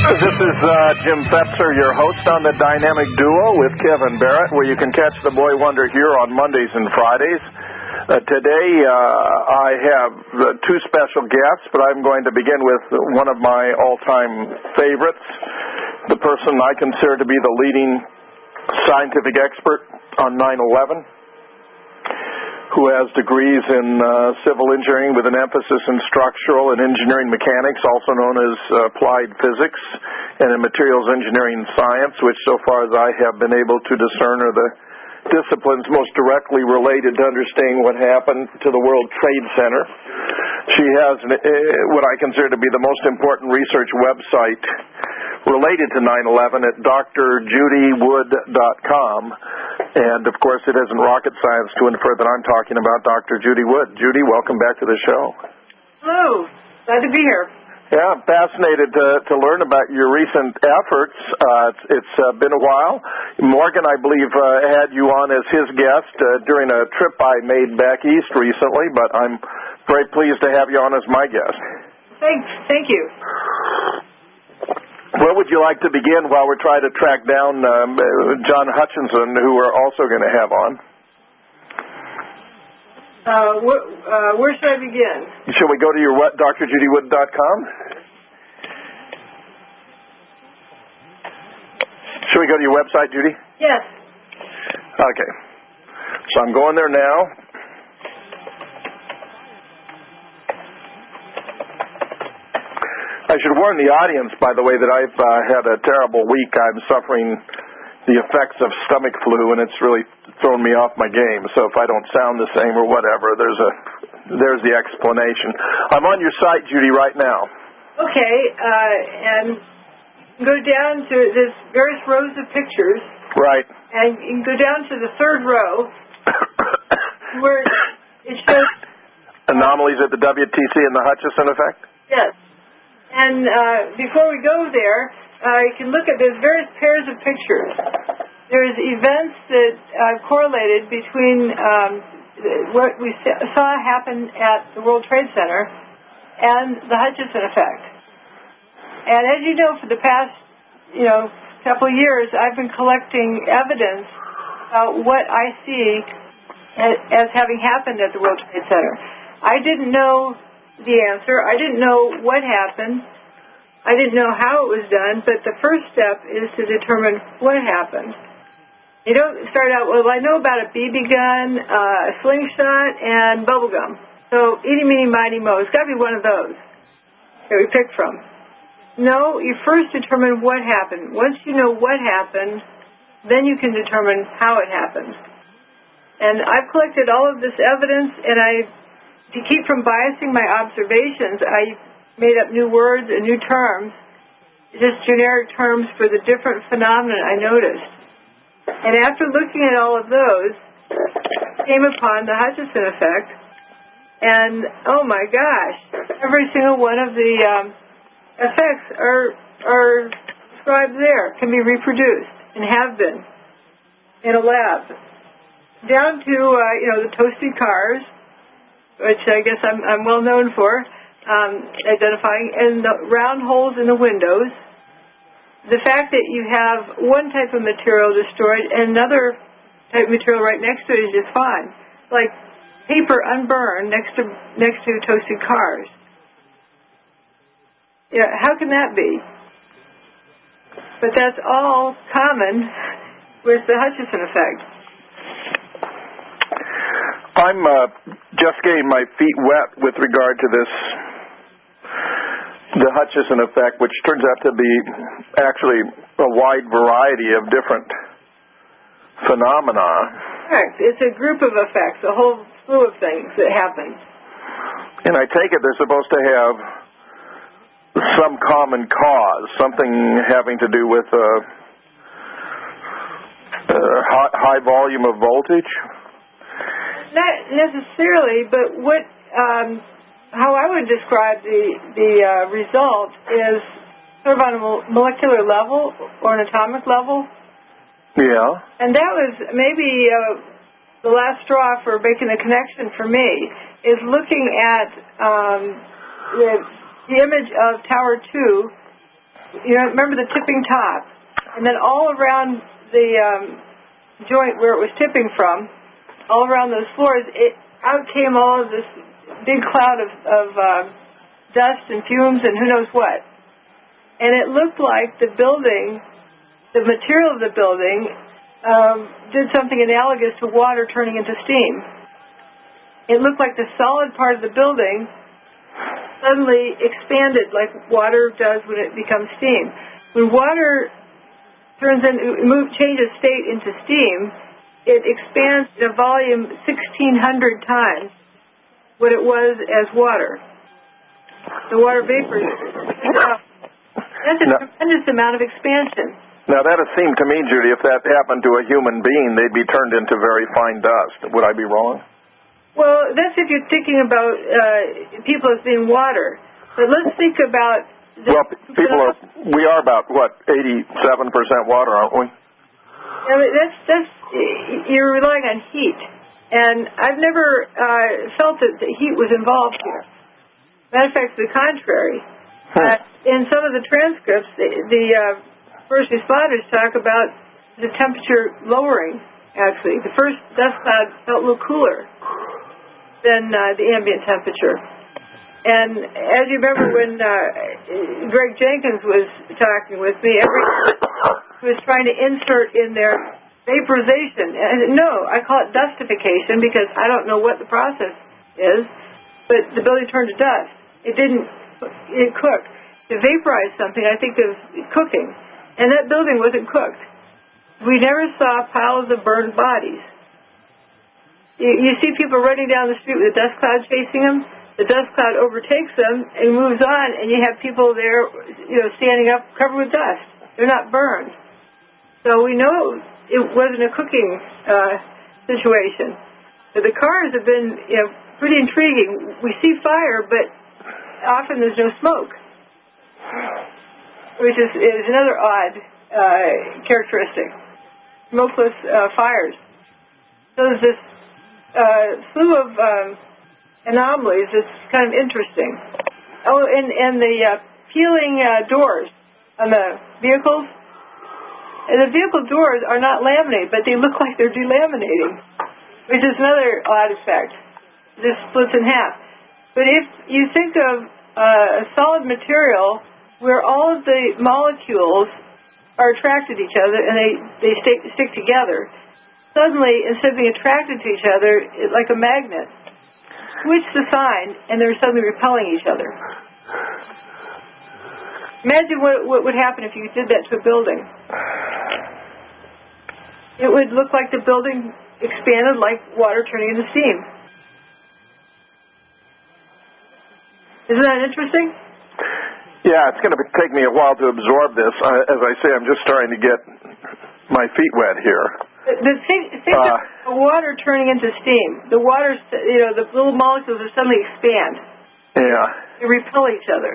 This is Jim Fetzer, your host on the Dynamic Duo with Kevin Barrett, where you can catch the Boy Wonder here on Mondays and Fridays. Today I have two special guests, but I'm going to begin with one of my all-time favorites, the person I consider to be the leading scientific expert on 9/11, who has degrees in civil engineering with an emphasis in structural and engineering mechanics, also known as applied physics, and in materials engineering science, which so far as I have been able to discern are the disciplines most directly related to understanding what happened to the World Trade Center. She has what I consider to be the most important research website related to 9/11 at drjudywood.com. And, of course, it isn't rocket science to infer that I'm talking about Dr. Judy Wood. Judy, welcome back to the show. Hello. Glad to be here. Yeah, I'm fascinated to learn about your recent efforts. It's been a while. Morgan, I believe, had you on as his guest during a trip I made back east recently, but I'm very pleased to have you on as my guest. Thanks. Thank you. Where would you like to begin while we're trying to track down John Hutchinson, who we're also going to have on? Where should I begin? Shall we go to your drjudywood.com? Should we go to your website, Judy? Yes. Okay. So I'm going there now. I should warn the audience, by the way, that I've had a terrible week. I'm suffering the effects of stomach flu, and it's really thrown me off my game. So if I don't sound the same or whatever, there's the explanation. I'm on your site, Judy, right now. Okay, and go down to there's various rows of pictures. Right. And you can go down to the third row where it shows anomalies at the WTC and the Hutchison effect? Yes. And before we go there, you can look at there's various pairs of pictures. There's events that correlated between what we saw happen at the World Trade Center and the Hutchison effect. And as you know, for the past, couple of years, I've been collecting evidence about what I see as having happened at the World Trade Center. I didn't know the answer. I didn't know what happened. I didn't know how it was done, but the first step is to determine what happened. You don't start out, well, I know about a BB gun, a slingshot, and bubble gum. So, eeny, meeny, miny, mo. It's got to be one of those that we pick from. No, you first determine what happened. Once you know what happened, then you can determine how it happened. And I've collected all of this evidence, and to keep from biasing my observations, I made up new words and new terms, just generic terms for the different phenomena I noticed. And after looking at all of those, came upon the Hutchison effect, and oh my gosh, every single one of the effects are described there, can be reproduced, and have been in a lab. Down to, the toasted cars, which I guess I'm well known for, identifying, and the round holes in the windows. The fact that you have one type of material destroyed and another type of material right next to it is just fine. Like paper unburned next to toasted cars. Yeah, how can that be? But that's all common with the Hutchison effect. I'm just getting my feet wet with regard to the Hutchison effect, which turns out to be actually a wide variety of different phenomena. Correct. It's a group of effects, a whole slew of things that happen. And I take it they're supposed to have some common cause, something having to do with a high volume of voltage? Not necessarily, but how I would describe the result is sort of on a molecular level or an atomic level. Yeah. And that was maybe the last straw for making the connection for me, is looking at the image of Tower 2 remember the tipping top, and then all around the joint where it was tipping from, all around those floors, out came all of this big cloud of dust and fumes and who knows what. And it looked like the building, the material of the building, did something analogous to water turning into steam. It looked like the solid part of the building suddenly expanded like water does when it becomes steam. When water changes state into steam, it expands in a volume 1,600 times what it was as water. The water vapor. That's a tremendous amount of expansion. Now, that would seem to me, Judy, if that happened to a human being, they'd be turned into very fine dust. Would I be wrong? Well, that's if you're thinking about people as being water. But let's think about... we are about, 87% water, aren't we? You're relying on heat. And I've never felt that the heat was involved here. Matter of fact, to the contrary. In some of the transcripts, the first responders talk about the temperature lowering, actually. The first dust cloud felt a little cooler than the ambient temperature. And as you remember when Greg Jenkins was talking with me, he was trying to insert in there vaporization. And no, I call it dustification because I don't know what the process is, but the building turned to dust. It cooked. To vaporize something, I think of cooking. And that building wasn't cooked. We never saw piles of burned bodies. You see people running down the street with a dust cloud chasing them. The dust cloud overtakes them and moves on, and you have people there, standing up covered with dust. They're not burned. So we know it wasn't a cooking situation. But the cars have been, pretty intriguing. We see fire, but often there's no smoke, which is another odd characteristic. Smokeless fires. So there's this slew of anomalies that's kind of interesting. Oh, and the peeling doors on the vehicles. And the vehicle doors are not laminated, but they look like they're delaminating, which is another odd effect. This splits in half. But if you think of a solid material where all of the molecules are attracted to each other and they stick together, suddenly, instead of being attracted to each other, like a magnet, switch the sign, and they're suddenly repelling each other. Imagine what would happen if you did that to a building. It would look like the building expanded like water turning into steam. Isn't that interesting? Yeah, it's going to take me a while to absorb this. As I say, I'm just starting to get my feet wet here. Think of water turning into steam. The water, the little molecules will suddenly expand. Yeah. They repel each other.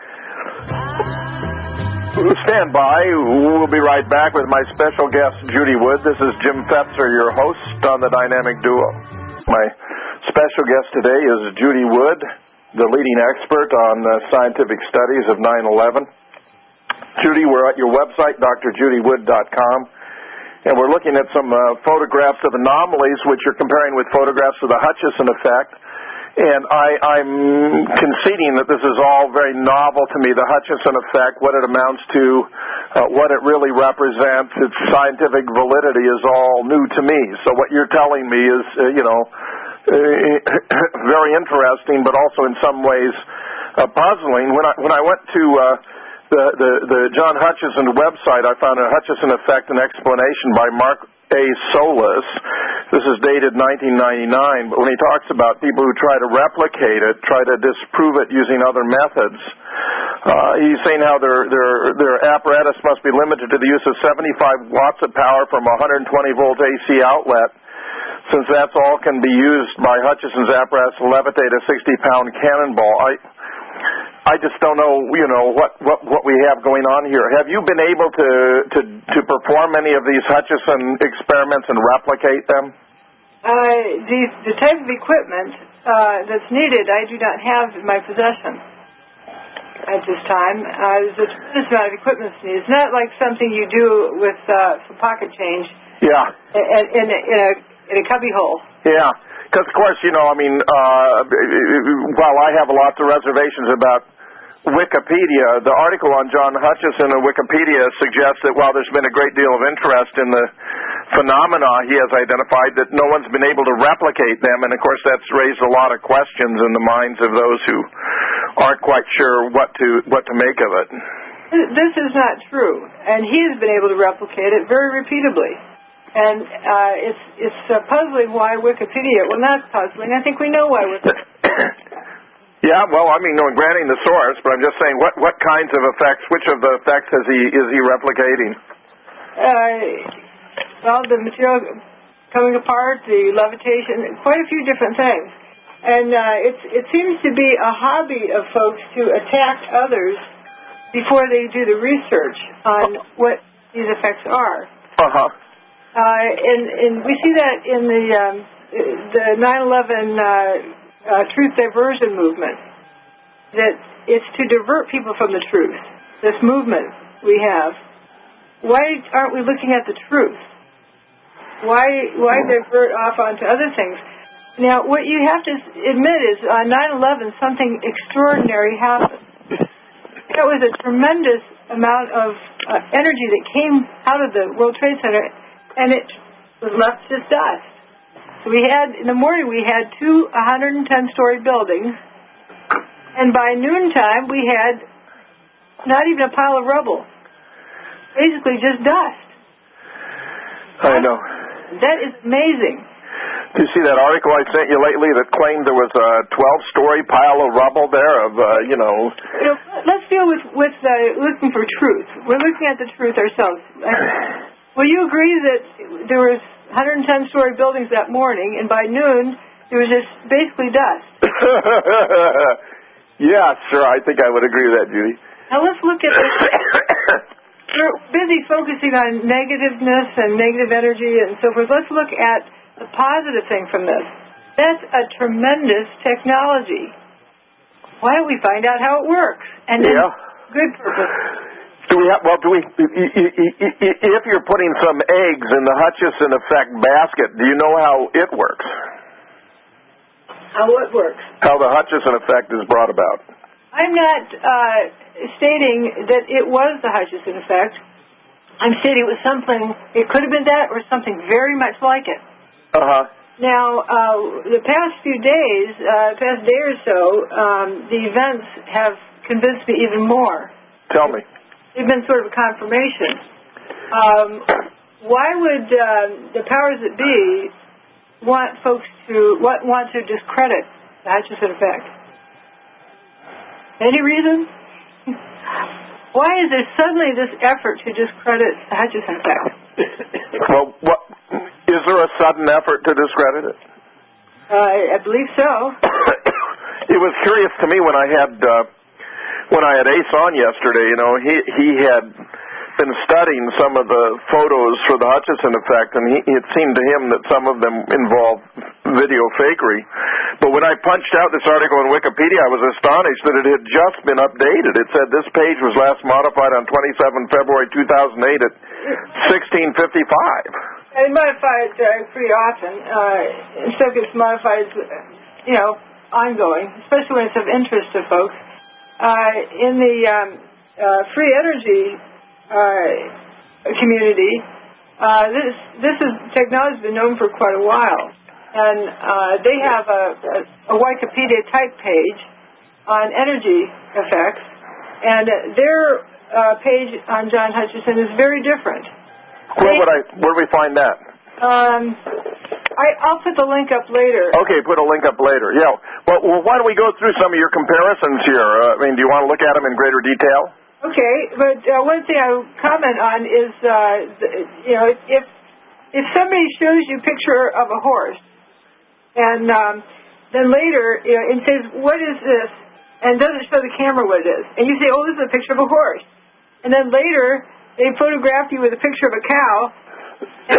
Stand by. We'll be right back with my special guest, Judy Wood. This is Jim Fetzer, your host on the Dynamic Duo. My special guest today is Judy Wood, the leading expert on scientific studies of 9/11. Judy, we're at your website, drjudywood.com. And we're looking at some photographs of anomalies, which you're comparing with photographs of the Hutchison effect. And I'm conceding that this is all very novel to me, the Hutchison effect, what it amounts to, what it really represents, its scientific validity is all new to me. So what you're telling me is, very interesting, but also in some ways puzzling. When I went to the John Hutchison website, I found a Hutchison effect, an explanation by Mark A. Solis. This is dated 1999, but when he talks about people who try to replicate it, try to disprove it using other methods, he's saying how their apparatus must be limited to the use of 75 watts of power from a 120-volt AC outlet, since that's all can be used by Hutchison's apparatus to levitate a 60-pound cannonball. I just don't know, what we have going on here. Have you been able to perform any of these Hutchison experiments and replicate them? The type of equipment that's needed, I do not have in my possession. at this time. There's a tremendous amount of equipment needs. It's not like something you do with for pocket change. Yeah. In a cubby hole. Yeah. Because, of course, while I have lots of reservations about Wikipedia, the article on John Hutchison in Wikipedia suggests that while there's been a great deal of interest in the phenomena he has identified, that no one's been able to replicate them, and of course that's raised a lot of questions in the minds of those who aren't quite sure what to make of it. This is not true, and he has been able to replicate it very repeatedly. And it's puzzling why Wikipedia, well, not puzzling, I think we know why Wikipedia. Yeah, well, granting the source, but I'm just saying, what kinds of effects, which of the effects is he replicating? Well, the material coming apart, the levitation, quite a few different things. And it seems to be a hobby of folks to attack others before they do the research on what these effects are. Uh-huh. And we see that in the 9/11 truth diversion movement, that it's to divert people from the truth, this movement we have. Why aren't we looking at the truth? Why divert off onto other things? Now, what you have to admit is on 9/11, something extraordinary happened. That was a tremendous amount of energy that came out of the World Trade Center, and it was left as dust. In the morning, we had two 110-story buildings, and by noontime, we had not even a pile of rubble. Basically, just dust. I know. That is amazing. Did you see that article I sent you lately that claimed there was a 12-story pile of rubble there let's deal with looking for truth. We're looking at the truth ourselves. Will you agree that there was 110-story buildings that morning, and by noon, there was just basically dust? Yeah, sure. I think I would agree with that, Judy. Now let's look at this. We're busy focusing on negativeness and negative energy and so forth. Let's look at the positive thing from this. That's a tremendous technology. Why don't we find out how it works? And then good purpose. If you're putting some eggs in the Hutchison effect basket, do you know how it works? How it works? How the Hutchison effect is brought about. I'm not stating that it was the Hutchison effect. I'm stating it was something, it could have been that or something very much like it. Uh-huh. Now, the past few days, past day or so, the events have convinced me even more. Tell me. They've been sort of a confirmation. Why would the powers that be want to discredit the Hutchison effect? Any reason? Why is there suddenly this effort to discredit the Hutchison effect? Well, is there a sudden effort to discredit it? I believe so. It was curious to me when I had Ace on yesterday. He had been studying some of the photos for the Hutchison effect, and it seemed to him that some of them involved video fakery. But when I punched out this article in Wikipedia, I was astonished that it had just been updated. It said this page was last modified on 27 February 2008 at 16:55. They modify it pretty often. Stuff gets modified, ongoing, especially when it's of interest to folks. In the free energy community, this technology has been known for quite a while, and they have a Wikipedia type page on energy effects, and their page on John Hutchison is very different. Where do we find that? I'll put the link up later. Okay, put a link up later. Yeah. Well, why don't we go through some of your comparisons here? Do you want to look at them in greater detail? Okay, but one thing I would comment on is, if somebody shows you a picture of a horse, and then later and says, "What is this?" and doesn't show the camera what it is, and you say, "Oh, this is a picture of a horse," and then later they photograph you with a picture of a cow, and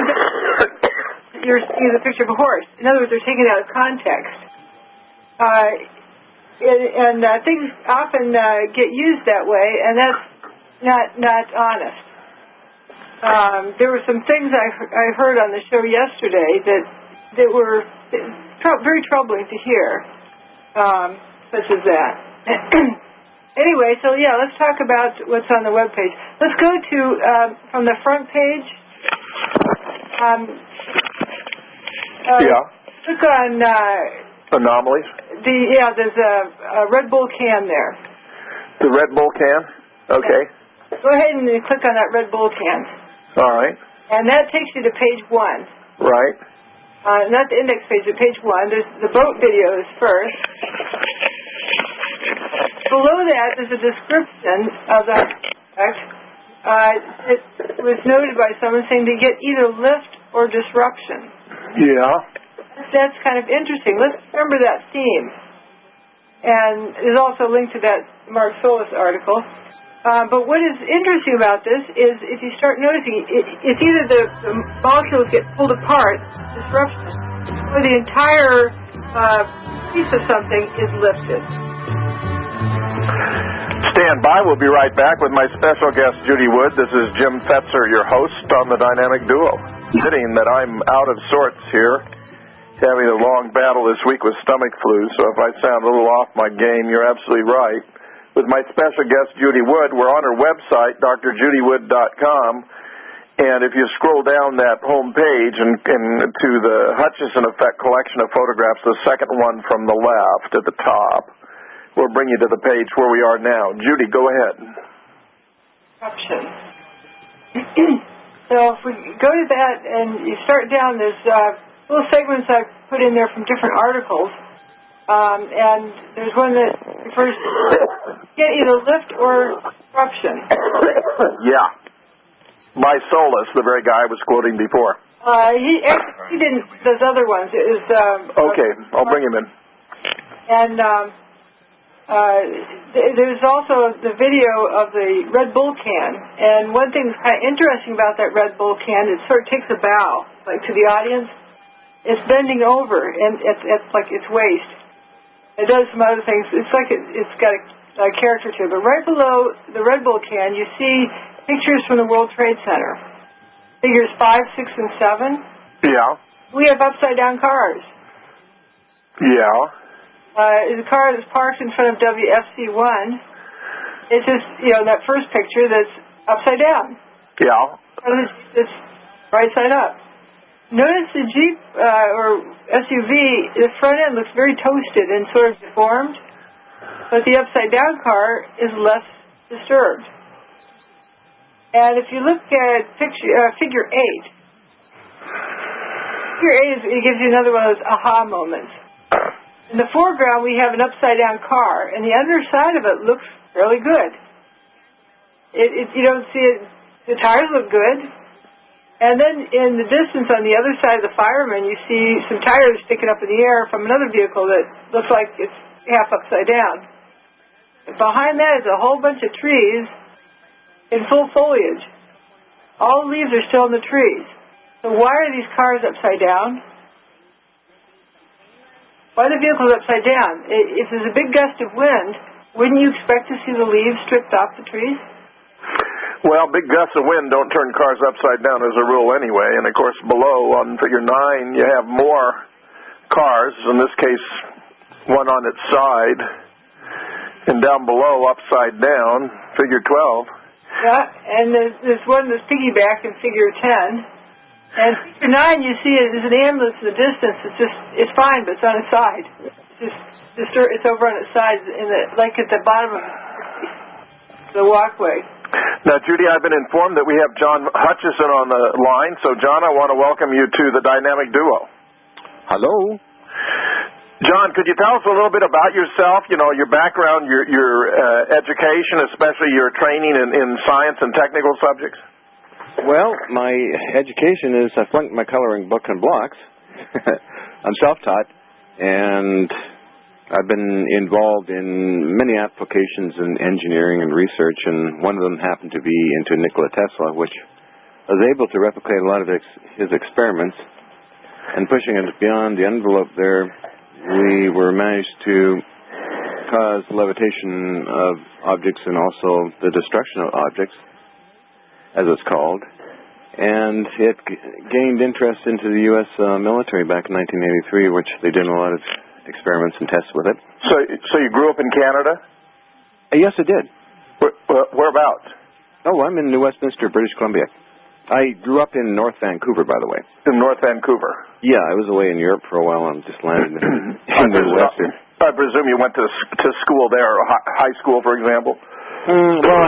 you're seeing the picture of a horse. In other words, they're taking it out of context. and things often get used that way, and that's not honest. There were some things I heard on the show yesterday that were very troubling to hear, such as that. Anyway, so yeah, let's talk about what's on the webpage. Let's go to from the front page. Click on anomalies. There's a Red Bull can there. The Red Bull can? Okay. Go ahead and click on that Red Bull can. All right. And that takes you to page 1. Right. Not the index page, but page 1. There's the boat videos first. Below that, there's a description of the object. It was noted by someone saying they get either lift or disruption. Yeah. That's kind of interesting. Let's remember that theme. And there's also a link to that Mark Solis article. But what is interesting about this is if you start noticing, it's either the molecules get pulled apart, disruption, or the entire piece of something is lifted. Stand by. We'll be right back with my special guest, Judy Wood. This is Jim Fetzer, your host on the Dynamic Duo. Admitting that I'm out of sorts here, having a long battle this week with stomach flu, so if I sound a little off my game, you're absolutely right. With my special guest, Judy Wood, we're on her website, drjudywood.com, and if you scroll down that home page and to the Hutchison Effect collection of photographs, the second one from the left at the top, we'll bring you to the page where we are now. Judy, go ahead. Option. So if we go to that and you start down, there's little segments I've put in there from different articles. And there's one that refers to get either lift or disruption. Yeah. By Solis, the very guy I was quoting before. He didn't, those other ones. It was, okay, I'll bring him in. And there's also the video of the Red Bull can. And one thing that's kind of interesting about that Red Bull can, it sort of takes a bow, like to the audience. It's bending over, and it's like its waist. It does some other things. It's like it's got a character to it. But right below the Red Bull can, you see pictures from the World Trade Center. Figures 5, 6, and 7. Yeah. We have upside-down cars. Yeah. The car that's parked in front of WFC1. It's just, that first picture that's upside down. Yeah. It's right side up. Notice the Jeep or SUV, the front end looks very toasted and sort of deformed, but the upside-down car is less disturbed. And if you look at figure 8, it gives you another one of those aha moments. In the foreground, we have an upside-down car, and the underside of it looks fairly good. You don't see it. The tires look good. And then in the distance on the other side of the fireman, you see some tires sticking up in the air from another vehicle that looks like it's half upside down. Behind that is a whole bunch of trees in full foliage. All the leaves are still in the trees. So why are these cars upside down? Why are the vehicles upside down? If there's a big gust of wind, wouldn't you expect to see the leaves stripped off the trees? Well, big gusts of wind don't turn cars upside down as a rule anyway. And, of course, below on figure 9, you have more cars, in this case, one on its side, and down below, upside down, figure 12. Yeah, and there's one that's piggyback in figure 10. And figure 9, you see there's an ambulance in the distance. It's fine, but it's on its side. It's over on its side, like at the bottom of the walkway. Now, Judy, I've been informed that we have John Hutchison on the line. So, John, I want to welcome you to the Dynamic Duo. Hello. John, could you tell us a little bit about yourself, your background, your education, especially your training in science and technical subjects? Well, my education is I flunked my coloring book and blocks. I'm self-taught, and I've been involved in many applications in engineering and research, and one of them happened to be into Nikola Tesla, which I was able to replicate a lot of his experiments. And pushing it beyond the envelope there, we were managed to cause levitation of objects and also the destruction of objects, as it's called. And it gained interest into the U.S. Military back in 1983, which they did a lot of experiments and tests with it. So you grew up in Canada? Yes, I did. Whereabouts? Oh, I'm in New Westminster, British Columbia. I grew up in North Vancouver, by the way. In North Vancouver? Yeah, I was away in Europe for a while. I'm just landed in the West. I presume you went to school there, or high school, for example? Well,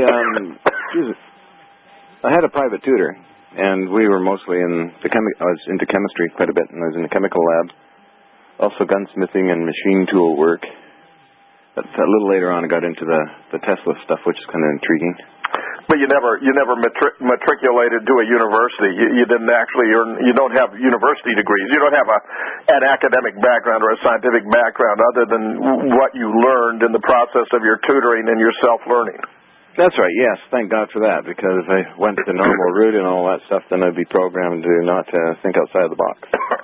I had a private tutor, and we were mostly I was into chemistry quite a bit, and I was in the chemical lab. Also gunsmithing and machine tool work. But a little later on, I got into the Tesla stuff, which is kind of intriguing. But you never matriculated to a university. You didn't actually you don't have university degrees. You don't have an academic background or a scientific background other than what you learned in the process of your tutoring and your self-learning. That's right, yes. Thank God for that, because if I went the normal route and all that stuff, then I'd be programmed to not think outside of the box.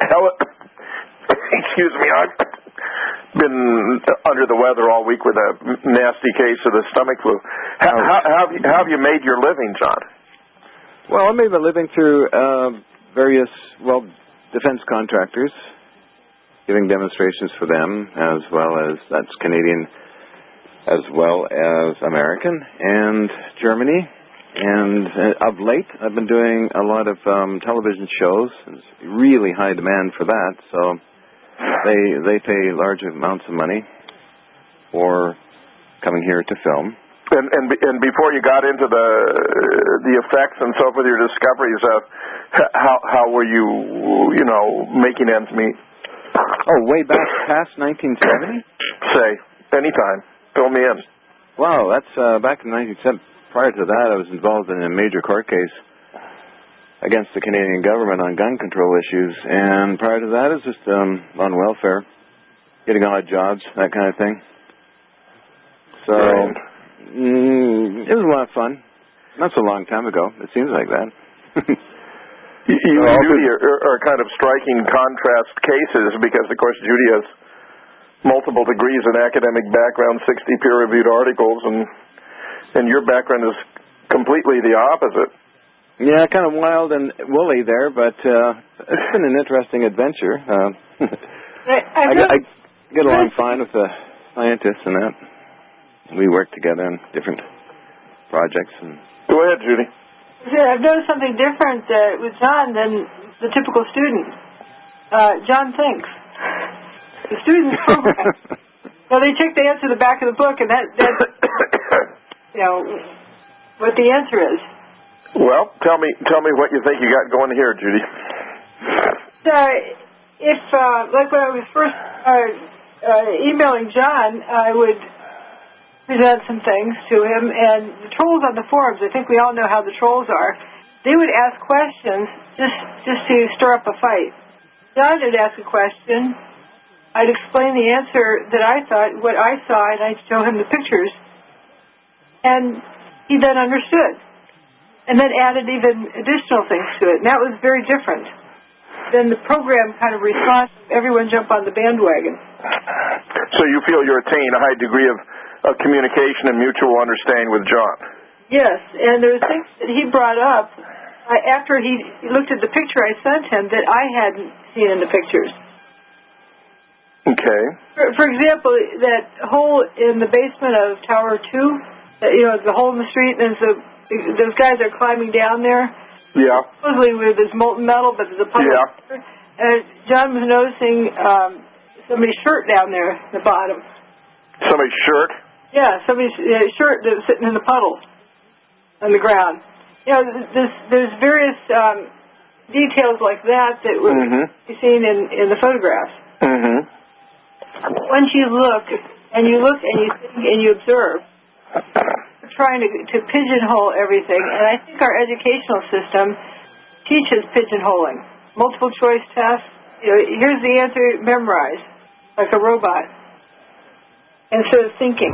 Excuse me, I've been under the weather all week with a nasty case of the stomach flu. How have you made your living, John? Well, I made my living through various, defense contractors, giving demonstrations for them, as well as, that's Canadian, as well as American and Germany. And of late, I've been doing a lot of television shows. There's really high demand for that, so they pay large amounts of money for coming here to film. And before you got into the effects and so forth, your discoveries, how were you making ends meet? Oh, way back past 1970? Say, anytime. Fill me in. Wow, that's back in 1970. Prior to that, I was involved in a major court case against the Canadian government on gun control issues. And prior to that, it was just on welfare, getting odd jobs, that kind of thing. So it was a lot of fun. Not so long time ago. It seems like that. You and Judy are kind of striking contrast cases because, of course, Judy has multiple degrees in academic background, 60 peer-reviewed articles, and your background is completely the opposite. Yeah, kind of wild and woolly there, but it's been an interesting adventure. I get along fine with the scientists and that. We work together on different projects. Go ahead, Judy. I've noticed something different with John than the typical student. John thinks. The students program. Well, they check the answer to the back of the book, and that's what the answer is. Well, tell me what you think you got going here, Judy. If like when I was first emailing John, I would present some things to him, and the trolls on the forums, I think we all know how the trolls are, they would ask questions just to stir up a fight. John would ask a question, I'd explain the answer that I thought, what I saw, and I'd show him the pictures, and he then understood, and then added even additional things to it, and that was very different. Then the program kind of responds, everyone jump on the bandwagon. So you feel you're attaining a high degree of communication and mutual understanding with John? Yes, and there were things that he brought up after he looked at the picture I sent him that I hadn't seen in the pictures. Okay. For example, that hole in the basement of Tower 2, the hole in the street, and those guys are climbing down there. Yeah. Supposedly with this molten metal, but there's a puddle. Yeah. John was noticing somebody's shirt down there at the bottom. Somebody's shirt? Yeah, somebody's shirt that was sitting in the puddle on the ground. There's various details like that would be seen in the photographs. Mm-hmm. Once you look and you think and you observe, we're trying to pigeonhole everything, and I think our educational system teaches pigeonholing. Multiple choice tests. Here's the answer, memorize, like a robot, instead of thinking.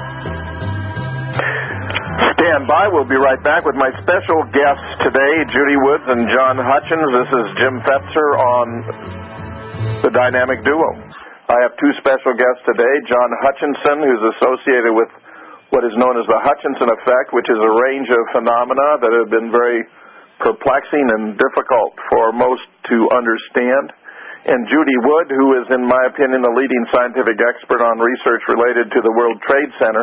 Stand by. We'll be right back with my special guests today, Judy Woods and John Hutchins. This is Jim Fetzer on The Dynamic Duo. I have two special guests today, John Hutchinson, who's associated with what is known as the Hutchinson effect, which is a range of phenomena that have been very perplexing and difficult for most to understand. And Judy Wood, who is, in my opinion, the leading scientific expert on research related to the World Trade Center.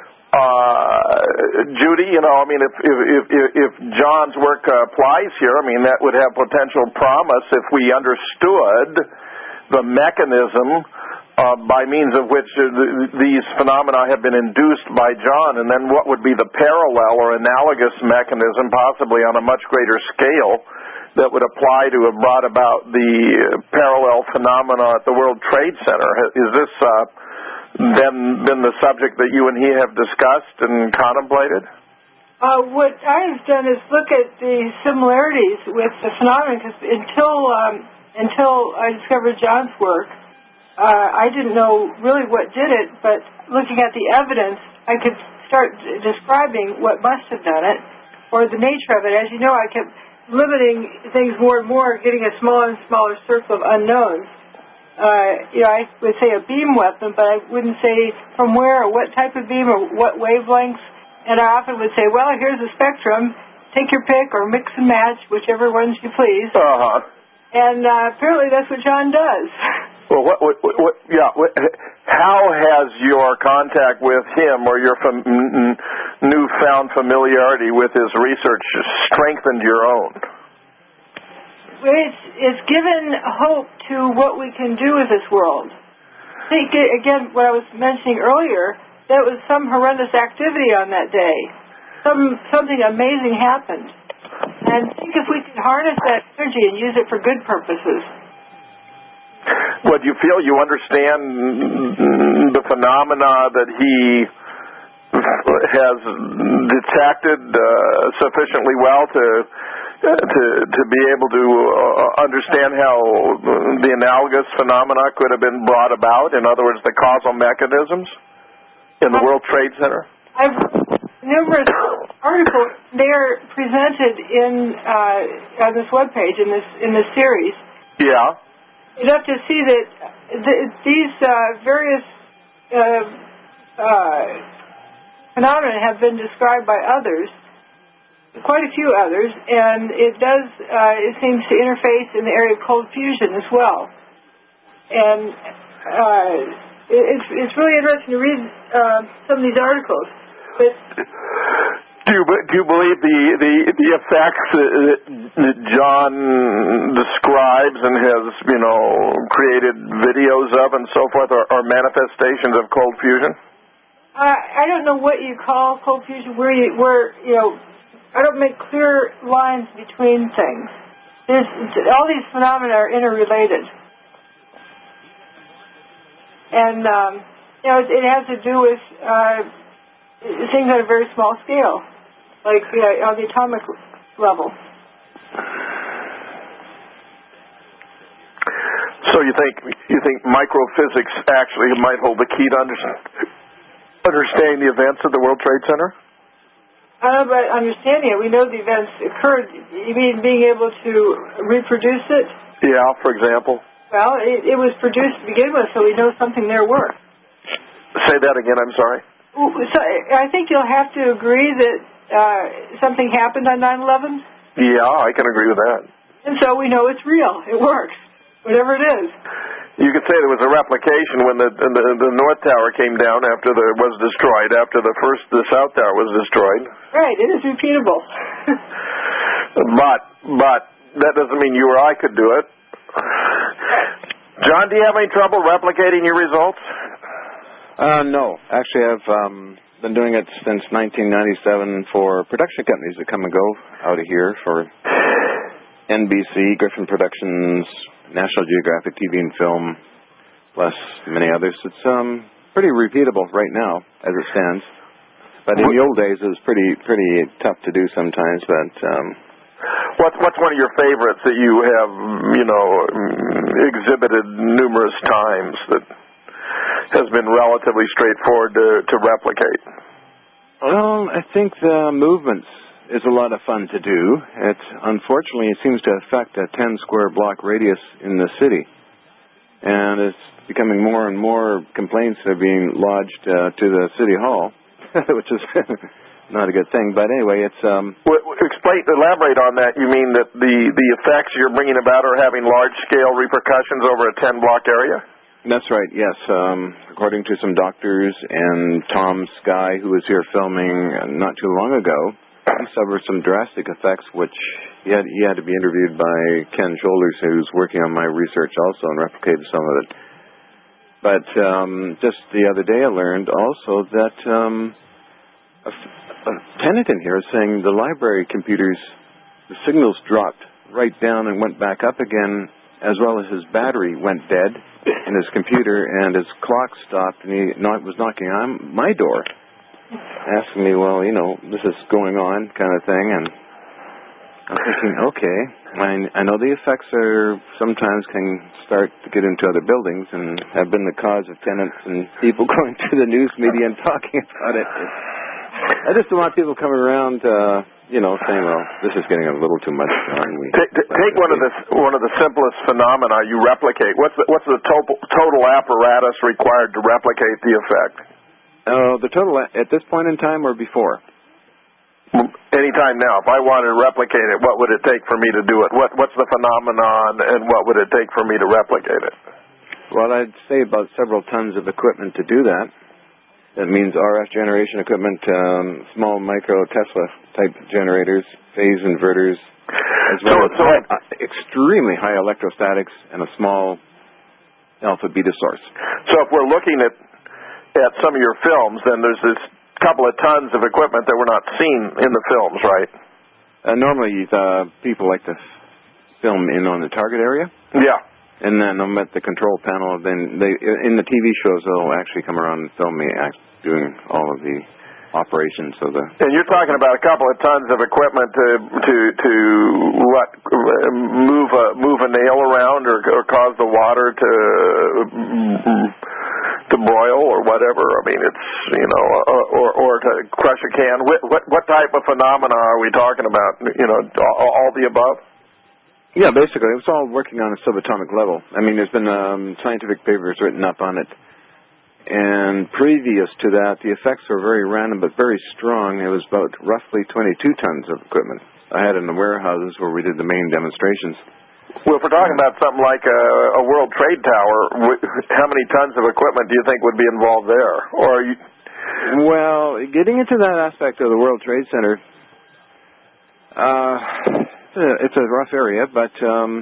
Judy, if John's work applies here, that would have potential promise if we understood the mechanism by means of which these phenomena have been induced by John, and then what would be the parallel or analogous mechanism, possibly on a much greater scale, that would apply to have brought about the parallel phenomena at the World Trade Center. Is this been the subject that you and he have discussed and contemplated? What I've done is look at the similarities with the phenomenon, because until I discovered John's work, I didn't know really what did it, but looking at the evidence, I could start describing what must have done it, or the nature of it. As you know, I kept limiting things more and more, getting a smaller and smaller circle of unknowns. I would say a beam weapon, but I wouldn't say from where or what type of beam or what wavelengths. And I often would say, well, here's a spectrum. Take your pick or mix and match, whichever ones you please. Uh-huh. And apparently that's what John does. Well, how has your contact with him or your newfound familiarity with his research strengthened your own? It's given hope to what we can do with this world. I think, again, what I was mentioning earlier, there was some horrendous activity on that day. Something amazing happened. And I think if we could harness that energy and use it for good purposes. Well, do you feel you understand the phenomena that he has detected sufficiently well to be able to understand how the analogous phenomena could have been brought about? In other words, the causal mechanisms in the World Trade Center? I've numerous articles. They're presented on this webpage in this series. Yeah. You'd have to see that these various phenomena have been described by others, quite a few others, and it seems to interface in the area of cold fusion as well. And it's really interesting to read some of these articles. But do you believe the effects that John describes and has created videos of and so forth are manifestations of cold fusion? I don't know what you call cold fusion. Where I don't make clear lines between things. All these phenomena are interrelated, and it has to do with things on a very small scale, like on the atomic level. So you think microphysics actually might hold the key to understanding the events of the World Trade Center? I don't know about understanding it. We know the events occurred. You mean being able to reproduce it? Yeah, for example. Well, it was produced to begin with, so we know something there worked. Say that again, I'm sorry. So I think you'll have to agree that something happened on 9/11? Yeah, I can agree with that. And so we know it's real. It works, whatever it is. You could say there was a replication when the North Tower came down after was destroyed, after the South Tower was destroyed. Right, it is repeatable. But that doesn't mean you or I could do it. John, do you have any trouble replicating your results? No. Actually, I've been doing it since 1997 for production companies that come and go out of here for NBC, Griffin Productions, National Geographic TV and Film, plus many others. It's pretty repeatable right now as it stands. But in the old days, it was pretty tough to do sometimes. But what's one of your favorites that you have exhibited numerous times that has been relatively straightforward to replicate? Well, I think the movements is a lot of fun to do. Unfortunately, it seems to affect a 10 square block radius in the city. and it's becoming more and more complaints are being lodged to the City Hall, which is not a good thing. But anyway, it's... elaborate on that. You mean that the effects you're bringing about are having large-scale repercussions over a 10-block area? That's right, yes. According to some doctors and Tom Sky, who was here filming not too long ago, he suffered some drastic effects, which he had to be interviewed by Ken Shoulders, who's working on my research also and replicated some of it. But just the other day I learned also that a tenant in here is saying the library computers, the signals dropped right down and went back up again, as well as his battery went dead in his computer, and his clock stopped, and he was knocking on my door, asking me, well, this is going on kind of thing, and I'm thinking, okay, I know the effects are sometimes can start to get into other buildings and have been the cause of tenants and people going to the news media and talking about it. I just don't want people coming around, saying, well, this is getting a little too much. Take one of the simplest phenomena you replicate. What's the total apparatus required to replicate the effect? The total at this point in time or before? Anytime now. If I wanted to replicate it, what would it take for me to do it? What's the phenomenon, and what would it take for me to replicate it? Well, I'd say about several tons of equipment to do that. That means RF generation equipment, small micro Tesla-type generators, phase inverters, as well as extremely high electrostatics and a small alpha-beta source. So if we're looking at some of your films, then there's this couple of tons of equipment that we're not seeing in the films, right? Normally, people like to film in on the target area. Yeah. And then I'm at the control panel. Then in the TV shows, they'll actually come around and film me doing all of the operations of the... And you're talking about a couple of tons of equipment to move a nail around or cause the water to boil or whatever. I mean, it's or to crush a can. What type of phenomena are we talking about? All the above. Yeah, basically, it's all working on a subatomic level. I mean, there's been scientific papers written up on it. And previous to that, the effects were very random but very strong. It was about roughly 22 tons of equipment I had in the warehouses where we did the main demonstrations. Well, if we're talking about something like a World Trade Tower, how many tons of equipment do you think would be involved there? Or are you... Well, getting into that aspect of the World Trade Center, it's a rough area, but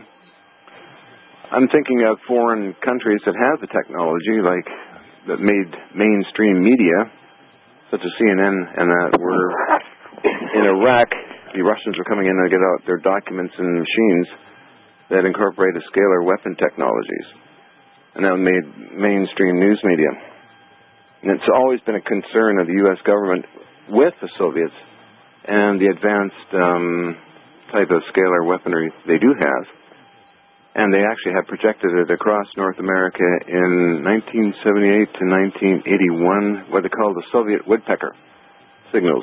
I'm thinking of foreign countries that have the technology, that made mainstream media, such as CNN, and that were in Iraq. The Russians were coming in to get out their documents and machines that incorporated scalar weapon technologies, and that made mainstream news media. And it's always been a concern of the U.S. government with the Soviets and the advanced type of scalar weaponry they do have. And they actually have projected it across North America in 1978 to 1981, what they call the Soviet woodpecker signals,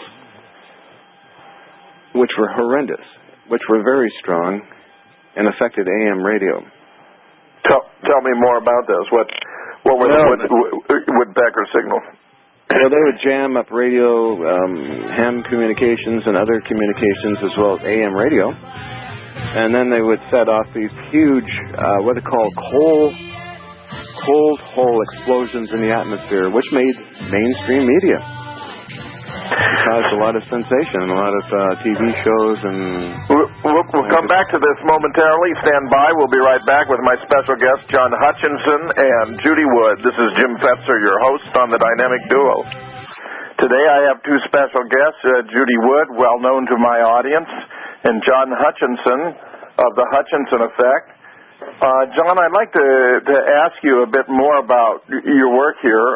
which were horrendous, which were very strong, and affected AM radio. Tell me more about this. What were the woodpecker signals? Well, they would jam up radio, ham communications and other communications, as well as AM radio. And then they would set off these huge, what they call cold hole explosions in the atmosphere, which made mainstream media. It caused a lot of sensation, a lot of TV shows, and... We'll come back to this momentarily. Stand by. We'll be right back with my special guests, John Hutchinson and Judy Wood. This is Jim Fetzer, your host on the Dynamic Duo. Today I have two special guests, Judy Wood, well known to my audience, and John Hutchinson of the Hutchinson Effect. John, I'd like to ask you a bit more about your work here.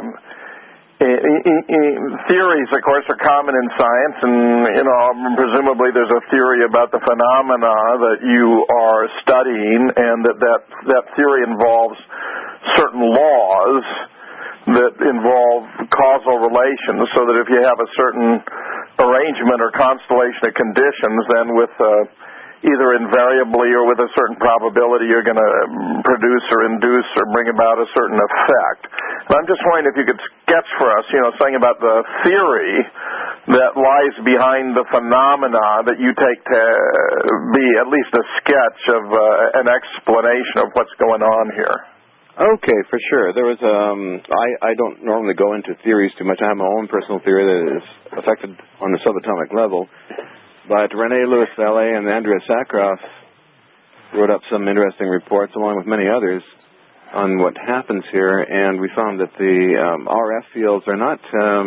Theories, of course, are common in science, and presumably there's a theory about the phenomena that you are studying, and that theory involves certain laws that involve causal relations, so that if you have a certain arrangement or constellation of conditions, then with either invariably or with a certain probability you're going to produce or induce or bring about a certain effect. And I'm just wondering if you could sketch for us, something about the theory that lies behind the phenomena that you take to be at least a sketch of an explanation of what's going on here. Okay, for sure. There was I don't normally go into theories too much. I have my own personal theory that is affected on the subatomic level. But René Louis Vallée and Andrea Sakharov wrote up some interesting reports, along with many others, on what happens here, and we found that the RF fields are not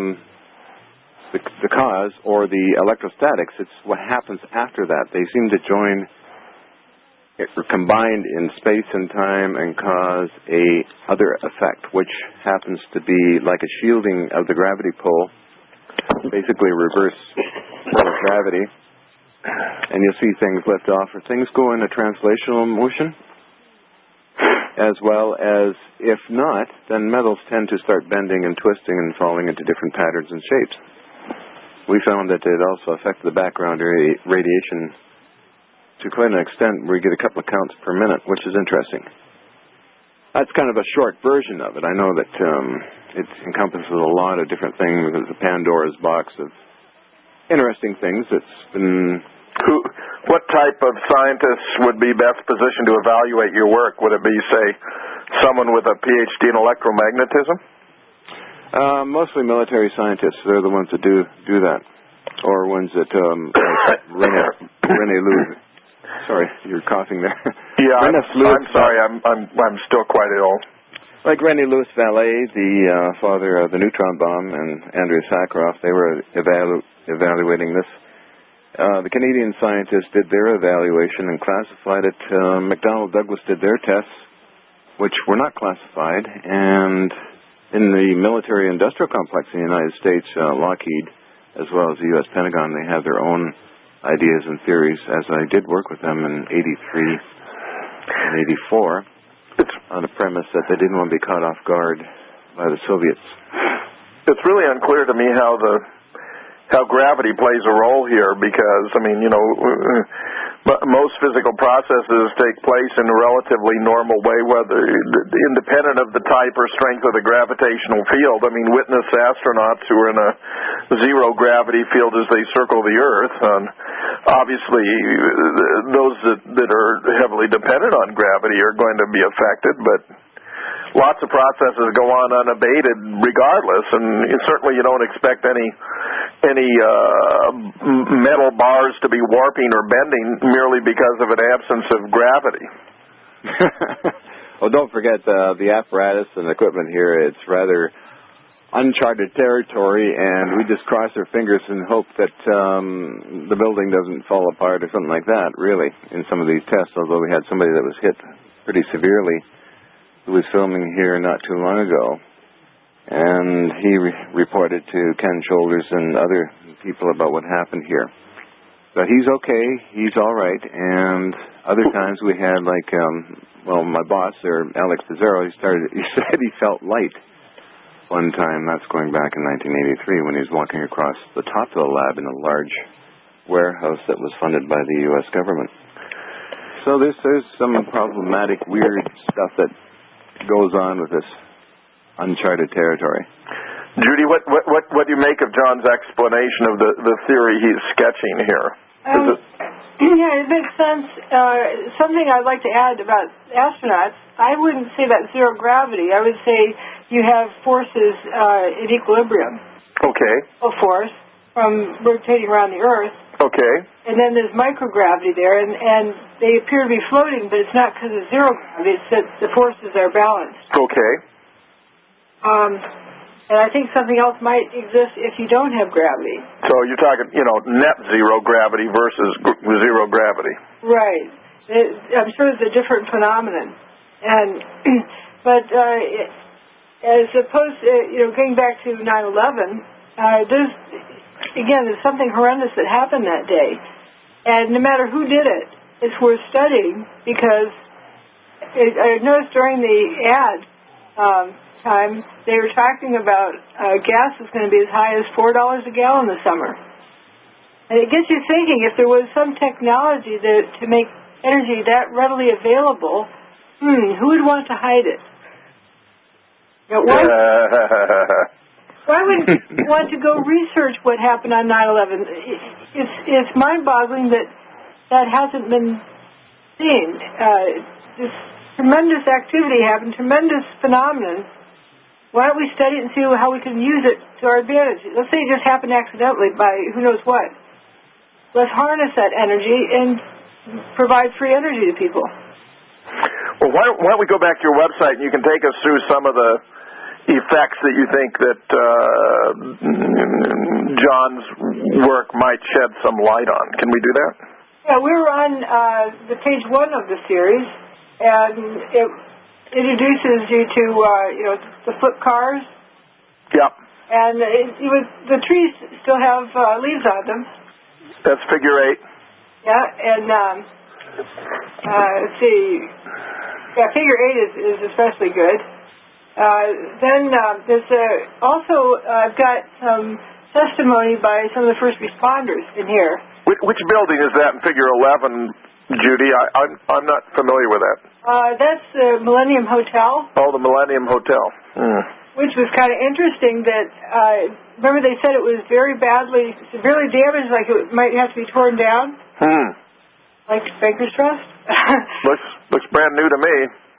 the cause or the electrostatics. It's what happens after that. They seem to join or combined in space and time and cause a other effect, which happens to be like a shielding of the gravity pole, basically reverse pull of gravity. And you'll see things lift off, or things go in a translational motion, as well as, if not, then metals tend to start bending and twisting and falling into different patterns and shapes. We found that it also affected the background radiation to quite an extent where you get a couple of counts per minute, which is interesting. That's kind of a short version of it. I know that it encompasses a lot of different things. It's a Pandora's box of interesting things that's been... What type of scientists would be best positioned to evaluate your work? Would it be, say, someone with a PhD in electromagnetism? Mostly military scientists. They're the ones that do that. Or ones that, René Louis... Sorry, you're coughing there. Yeah, I'm sorry. I'm still quite ill. Like René Louis Vallée, the father of the neutron bomb, and Andrea Sakharov, they were evaluating this. The Canadian scientists did their evaluation and classified it. McDonnell Douglas did their tests, which were not classified. And in the military-industrial complex in the United States, Lockheed, as well as the U.S. Pentagon, they have their own ideas and theories, as I did work with them in 83 and 84. On the premise that they didn't want to be caught off guard by the Soviets. It's really unclear to me how gravity plays a role here, because most physical processes take place in a relatively normal way, whether independent of the type or strength of the gravitational field. Witness astronauts who are in a zero gravity field as they circle the Earth. And obviously, those that are heavily dependent on gravity are going to be affected, but lots of processes go on unabated regardless, and certainly you don't expect any metal bars to be warping or bending merely because of an absence of gravity. Well, don't forget the apparatus and equipment here. It's rather uncharted territory, and we just cross our fingers and hope that the building doesn't fall apart or something like that, really, in some of these tests, although we had somebody that was hit pretty severely who was filming here not too long ago. And he reported to Ken Shoulders and other people about what happened here. But he's okay. He's all right. And other times we had, my boss there, Alex Pizarro, he said he felt light one time. That's going back in 1983 when he was walking across the top of the lab in a large warehouse that was funded by the U.S. government. So there's some problematic, weird stuff that goes on with this uncharted territory. Judy, what do you make of John's explanation of the theory he's sketching here? Yeah, it makes sense. Something I'd like to add about astronauts, I wouldn't say that zero gravity. I would say you have forces in equilibrium. Okay. A force from rotating around the Earth. Okay. And then there's microgravity there, and they appear to be floating, but it's not because of zero gravity. It's that the forces are balanced. Okay. And I think something else might exist if you don't have gravity. So you're talking, net zero gravity versus zero gravity. Right. I'm sure it's a different phenomenon. But as opposed to, getting back to 9/11, there's something horrendous that happened that day. And no matter who did it, it's worth studying, because I noticed during the ad time, they were talking about gas is going to be as high as $4 a gallon this summer. And it gets you thinking, if there was some technology to make energy that readily available, who would want to hide it? You know, why would you want to go research what happened on 9/11? It's mind-boggling that hasn't been seen. This tremendous activity happened, tremendous phenomenon. Why don't we study it and see how we can use it to our advantage? Let's say it just happened accidentally by who knows what. Let's harness that energy and provide free energy to people. Well, why don't we go back to your website and you can take us through some of the effects that you think that John's work might shed some light on. Can we do that? Yeah, we were on the page 1 of the series, and it introduces you to the flip cars. Yep. And the trees still have leaves on them. That's figure 8. Yeah, and let's see. Yeah, figure 8 is especially good. Then there's also I've got some testimony by some of the first responders in here. Which building is that in figure 11, Judy? I'm not familiar with that. That's the Millennium Hotel. Oh, the Millennium Hotel. Which was kind of interesting that, remember they said it was severely damaged, like it might have to be torn down? Like Bankers Trust? Looks brand new to me.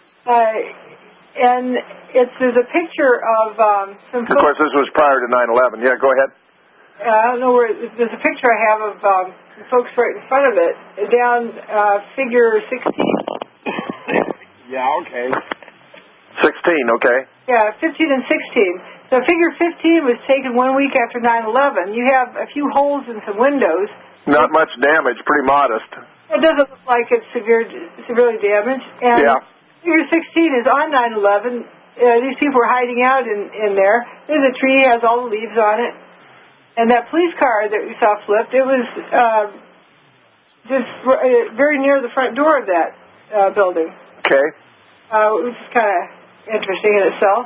And there's a picture of some folks. Of course, this was prior to 9/11. Yeah, go ahead. I don't know where. There's a picture I have of some folks right in front of it, down figure 16. Yeah, okay. 16, okay. Yeah, 15 and 16. So figure 15 was taken 1 week after 9/11. You have a few holes in some windows. Not much damage, pretty modest. It doesn't look like it's severely damaged. And yeah. Figure 16 is on 9/11. These people were hiding out in there. There's a tree, has all the leaves on it. And that police car that we saw flipped, it was just very near the front door of that building. Okay. Which is kind of interesting in itself.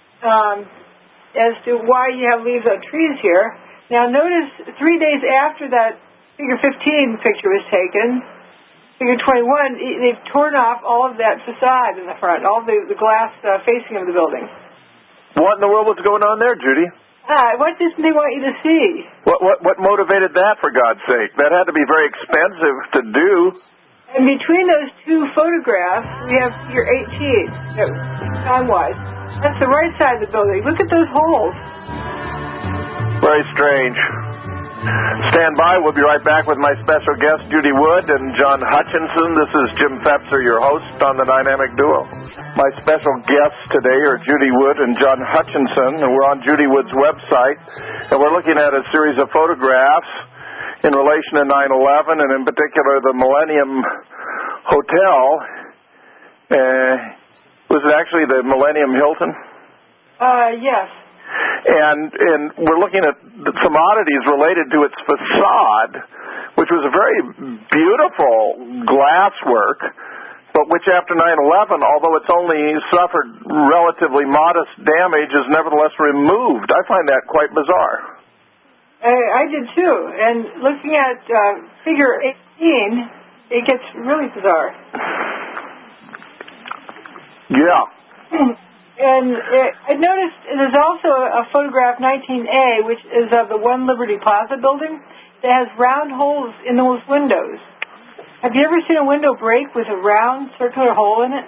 As to why you have leaves on trees here. Now notice 3 days after that figure 15 picture was taken, figure 21, they've torn off all of that facade in the front, all the glass facing of the building. What in the world was going on there, Judy? What didn't they want you to see? What motivated that, for God's sake? That had to be very expensive to do. And between those two photographs, we have figure 18, time-wise. That's the right side of the building. Look at those holes. Very strange. Stand by. We'll be right back with my special guest, Judy Wood and John Hutchinson. This is Jim Fetzer, your host on the Dynamic Duo. My special guests today are Judy Wood and John Hutchinson, and we're on Judy Wood's website, and we're looking at a series of photographs in relation to 9/11, and in particular the Millennium Hotel. Was it actually the Millennium Hilton? Yes. And we're looking at some oddities related to its facade, which was a very beautiful glasswork, but which after 9/11, although it's only suffered relatively modest damage, is nevertheless removed. I find that quite bizarre. I did too. And looking at figure 18, it gets really bizarre. Yeah. And I noticed there's also a photograph 19A, which is of the One Liberty Plaza building that has round holes in those windows. Have you ever seen a window break with a round circular hole in it?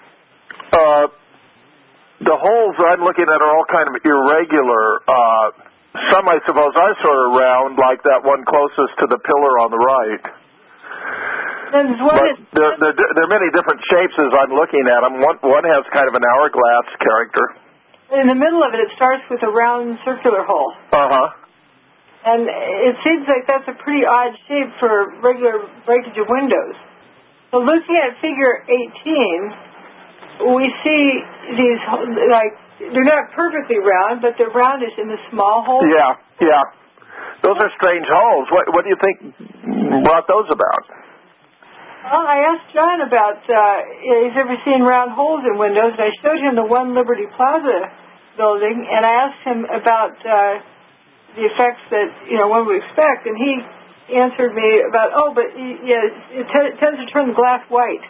The holes I'm looking at are all kind of irregular. Some, I suppose, are sort of round, like that one closest to the pillar on the right. But there are many different shapes as I'm looking at them. One has kind of an hourglass character. In the middle of it, it starts with a round circular hole. Uh-huh. And it seems like that's a pretty odd shape for regular breakage of windows. So looking at figure 18, we see these, like, they're not perfectly round, but they're roundish in the small holes. Yeah. Those are strange holes. What do you think brought those about? Well, I asked John about he's ever seen round holes in windows, and I showed him the One Liberty Plaza building, and I asked him about the effects that one would expect, and he answered me about, it tends to turn the glass white.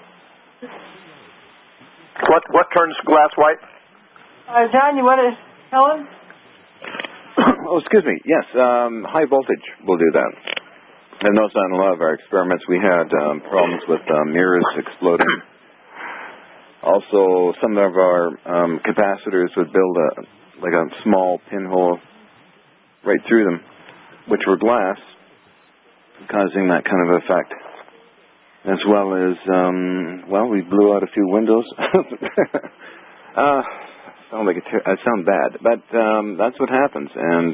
What turns glass white? John, you want to tell him? Oh, excuse me. Yes, high voltage will do that. I noticed on a lot of our experiments we had problems with mirrors exploding. Also, some of our capacitors would build a small pinhole right through them, which were glass, causing that kind of effect. As well as, we blew out a few windows. I sound bad, but that's what happens, and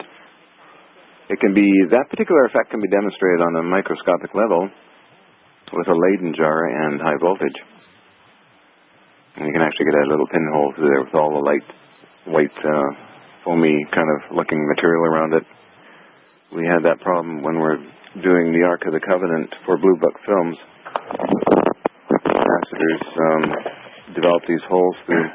that particular effect can be demonstrated on a microscopic level with a Leyden jar and high voltage. And you can actually get a little pinhole through there with all the light, white, foamy kind of looking material around it. We had that problem when we're doing the Ark of the Covenant for Blue Book films. Capacitors develop these holes through.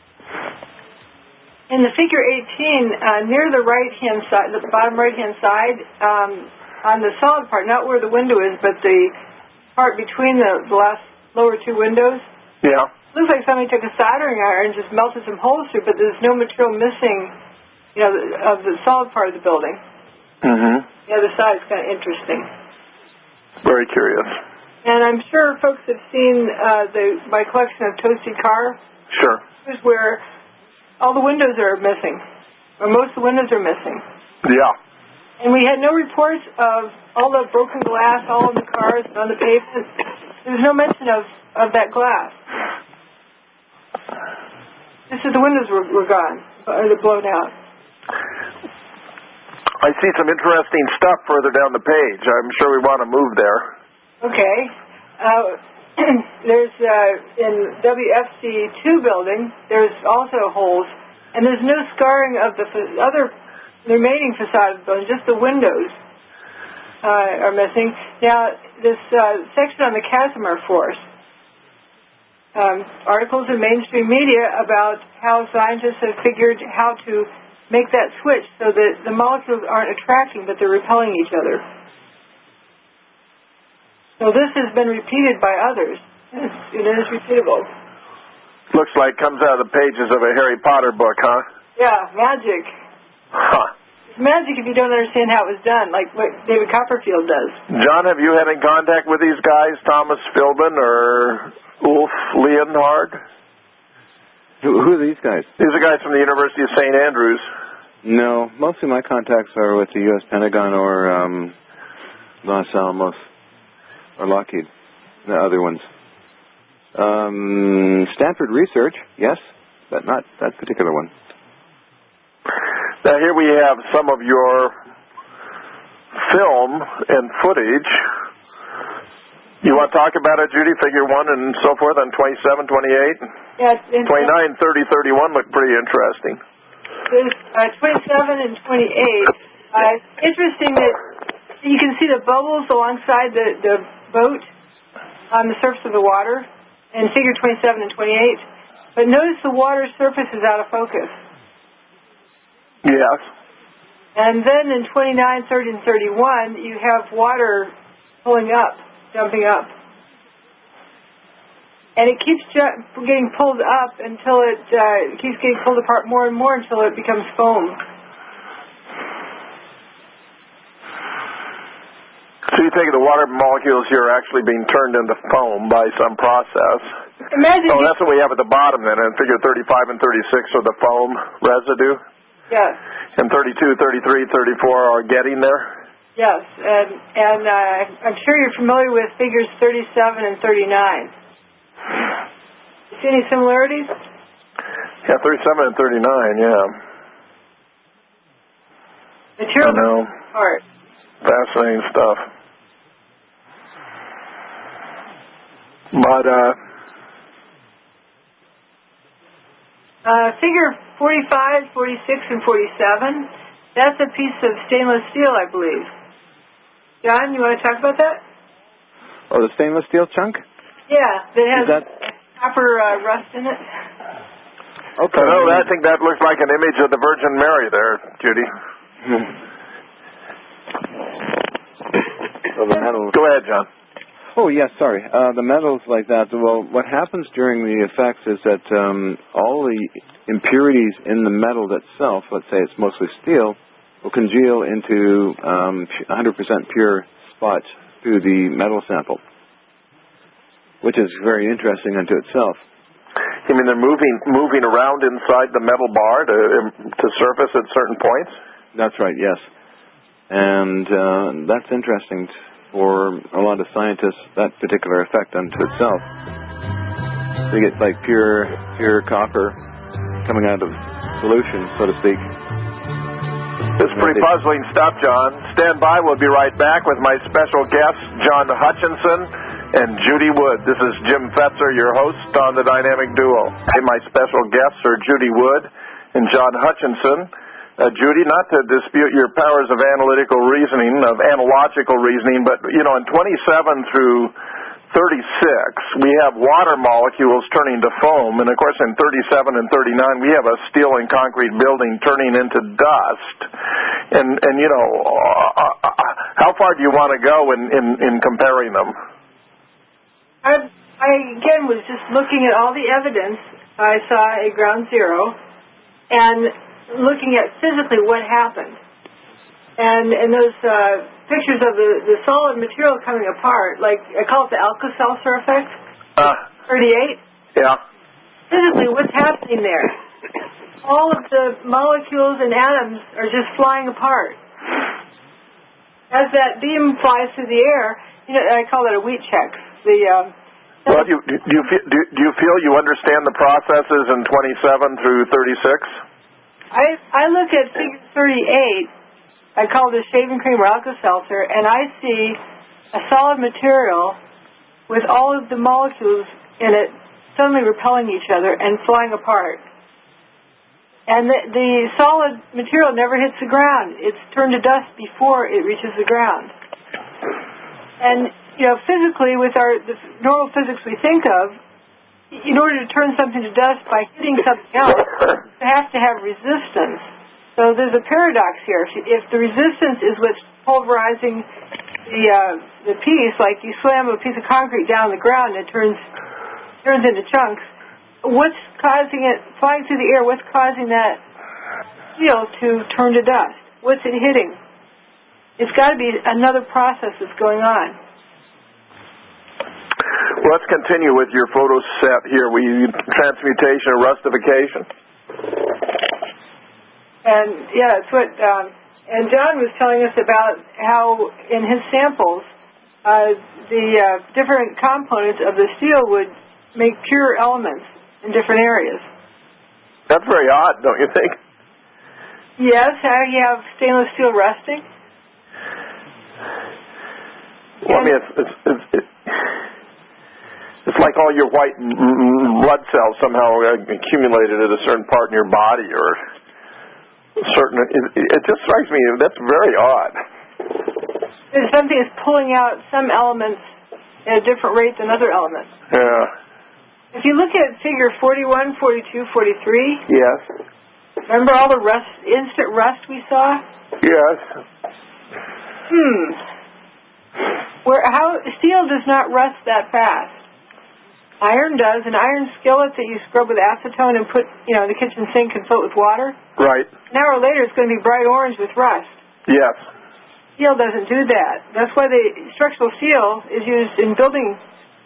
In the figure 18, near the right-hand side, the bottom right-hand side, on the solid part, not where the window is, but the part between the lower two windows. Yeah. Looks like somebody took a soldering iron and just melted some holes through, but there's no material missing, of the solid part of the building. Mm-hmm. The other side is kind of interesting. Very curious. And I'm sure folks have seen my collection of Toasty Car. Sure. Here's where all the windows are missing, or most of the windows are missing. Yeah. And we had no reports of all the broken glass all in the cars and on the pavement. There's no mention of that glass. Just that the windows were gone, or they're blown out. I see some interesting stuff further down the page. I'm sure we want to move there. Okay. There's, in WFC2 building, there's also holes, and there's no scarring of the remaining facade of the building, just the windows are missing. Now, this section on the Casimir Force, articles in mainstream media about how scientists have figured how to make that switch so that the molecules aren't attracting, but they're repelling each other. So this has been repeated by others. It is repeatable. Looks like it comes out of the pages of a Harry Potter book, huh? Yeah, magic. Huh. It's magic if you don't understand how it was done, like what David Copperfield does. John, have you had any contact with these guys, Thomas Philbin or Ulf Leonhard? Who are these guys? These are guys from the University of St. Andrews. No, mostly my contacts are with the U.S. Pentagon or Los Alamos or Lockheed, the other ones. Stanford Research, yes, but not that particular one. Now here we have some of your film and footage. You want to talk about it, Judy? Figure 1 and so forth on 27, 28? Yeah. 29, 30, 31 look pretty interesting. There's 27 and 28. Interesting that you can see the bubbles alongside the boat on the surface of the water in figure 27 and 28. But notice the water surface is out of focus. Yes. And then in 29, 30, and 31, you have water pulling up, jumping up. And it keeps getting pulled up until it keeps getting pulled apart more and more until it becomes foam. So you think the water molecules here are actually being turned into foam by some process? Imagine. Oh, that's what we have at the bottom then. In figure 35 and 36 are the foam residue? Yes. And 32, 33, 34 are getting there? Yes, and I'm sure you're familiar with figures 37 and 39. See any similarities? Yeah, 37 and 39, yeah. Material I know. part. Fascinating stuff. But, figure 45, 46, and 47, that's a piece of stainless steel, I believe. John, you want to talk about that? Oh, the stainless steel chunk? Yeah, that has copper rust in it. Okay. No, I think that looks like an image of the Virgin Mary there, Judy. So the metals. Go ahead, John. Oh, yes, sorry. The metals like that, well, what happens during the effects is that all the impurities in the metal itself, let's say it's mostly steel, will congeal into 100% pure spots through the metal sample, which is very interesting unto itself. You mean they're moving around inside the metal bar to surface at certain points? That's right, yes. And that's interesting for a lot of scientists, that particular effect unto itself. They get like pure copper coming out of solution, so to speak. This is pretty puzzling stuff, John. Stand by. We'll be right back with my special guests, John Hutchinson and Judy Wood. This is Jim Fetzer, your host on the Dynamic Duo. My special guests are Judy Wood and John Hutchinson. Judy, not to dispute your powers of analogical reasoning, but, you know, in 27 through 36, we have water molecules turning to foam, and, of course, in 37 and 39, we have a steel and concrete building turning into dust. And you know, how far do you want to go in comparing them? I, again, was just looking at all the evidence I saw at Ground Zero and looking at physically what happened. And those pictures of the solid material coming apart, like I call it the Alka-Seltzer effect, 38. Yeah. Physically, what's happening there? All of the molecules and atoms are just flying apart. As that beam flies through the air, you know, I call it a wheat check. Well, do you feel you understand the processes in 27 through 36? I look at figure 38, I call it shaving cream or Alka-Seltzer, and I see a solid material with all of the molecules in it suddenly repelling each other and flying apart. And the solid material never hits the ground. It's turned to dust before it reaches the ground. And, you know, physically, with the normal physics we think of, in order to turn something to dust by hitting something else, you have to have resistance. So there's a paradox here. If the resistance is what's pulverizing the piece, like you slam a piece of concrete down on the ground and it turns into chunks, what's causing it, flying through the air, what's causing that steel to turn to dust? What's it hitting? It's got to be another process that's going on. Well, let's continue with your photo set here. Transmutation or rustification. And yeah, that's what. And John was telling us about how in his samples, the different components of the steel would make pure elements in different areas. That's very odd, don't you think? Yes. How you have stainless steel rusting. Well, I mean, it's like all your white blood cells somehow accumulated at a certain part in your body, or certain. It just strikes me that's very odd. There's something that's pulling out some elements at a different rate than other elements. Yeah. If you look at figure 41, 42, 43. Yes. Remember all the instant rust we saw? Yes. How steel does not rust that fast. Iron does. An iron skillet that you scrub with acetone and put, in the kitchen sink and fill it with water. Right. An hour later, it's going to be bright orange with rust. Yes. Steel doesn't do that. That's why the structural steel is used in buildings,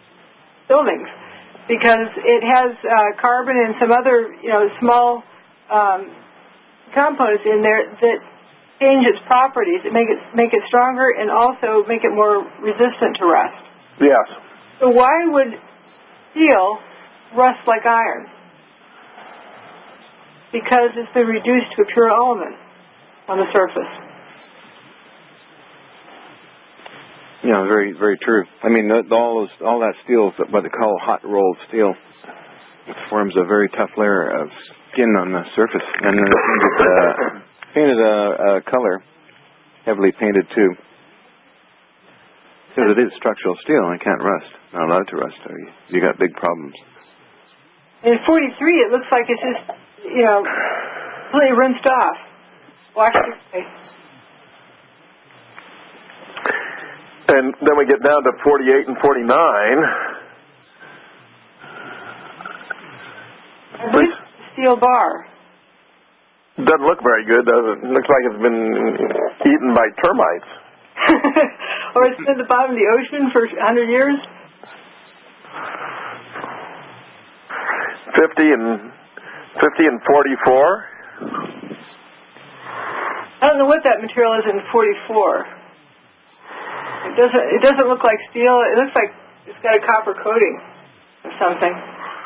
because it has carbon and some other, small components in there that change its properties, that make it stronger and also make it more resistant to rust. Yes. So why would steel rust like iron? Because it's been reduced to a pure element on the surface. Yeah, very, very true. I mean, all that steel is what they call hot rolled steel. It forms a very tough layer of skin on the surface, and then painted a color, heavily painted too. Because it is structural steel and it can't rust. Not allowed to rust. You got big problems. In 43, it looks like it's just, completely rinsed off. Washed away. then we get down to 48 and 49. Please. Steel bar. Doesn't look very good, does it? Looks like it's been eaten by termites. Or it's been at the bottom of the ocean for 100 years. 50 and 44. I don't know what that material is in 44. It doesn't look like steel. It looks like it's got a copper coating or something.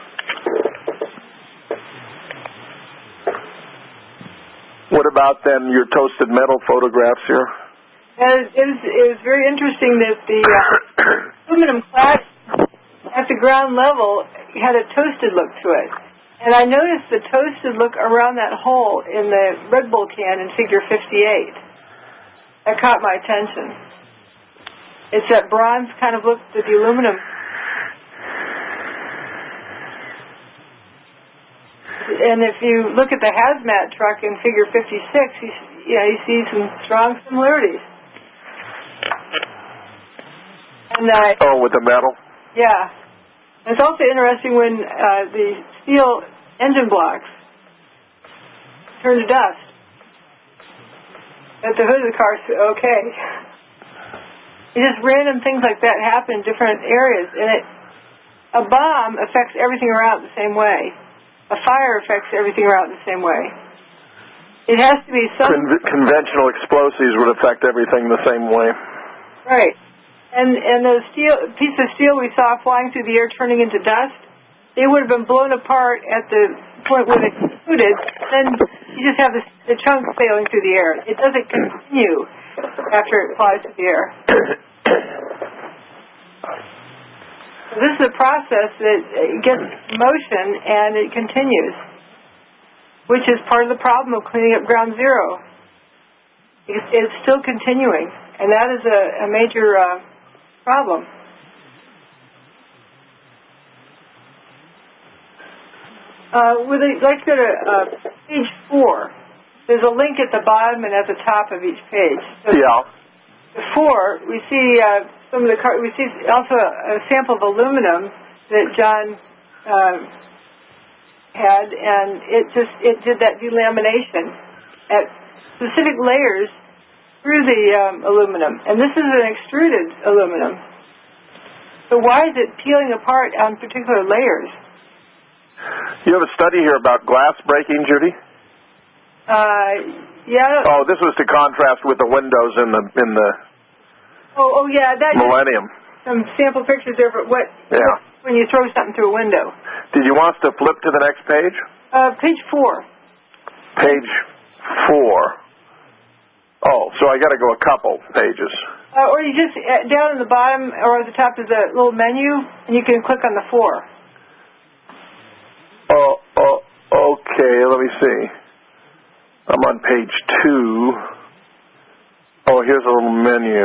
What about then your toasted metal photographs here? It was very interesting that the aluminum clad at the ground level had a toasted look to it. And I noticed the toasted look around that hole in the Red Bull can in figure 58. That caught my attention. It's that bronze kind of look to the aluminum. And if you look at the hazmat truck in figure 56, you see some strong similarities. And, with the metal? Yeah. And it's also interesting when the steel engine blocks turn to dust. At the hood of the car, okay. Just random things like that happen in different areas. And a bomb affects everything around it the same way. A fire affects everything around it the same way. It has to be some... Conventional explosives would affect everything the same way. Right. And those piece of steel we saw flying through the air turning into dust, they would have been blown apart at the point where they exploded. Then you just have the chunk sailing through the air. It doesn't continue after it flies through the air. So this is a process that gets motion and it continues, which is part of the problem of cleaning up ground zero. It's still continuing, and that is a major problem. We'd like to go to page 4. There's a link at the bottom and at the top of each page. So yeah. The 4, we see some of the we see also a sample of aluminum that John had, and it did that delamination at specific layers through the aluminum, and this is an extruded aluminum. So why is it peeling apart on particular layers? You have a study here about glass breaking, Judy? Yeah. Oh, this was to contrast with the windows in the. Oh yeah, that Millennium. Some sample pictures there, but what? Yeah. When you throw something through a window. Did you want us to flip to the next page? Page 4. Page 4. Oh, so I got to go a couple pages. Or you just down at the bottom or at the top is a little menu, and you can click on the 4. Okay. Let me see. I'm on page 2. Oh, here's a little menu.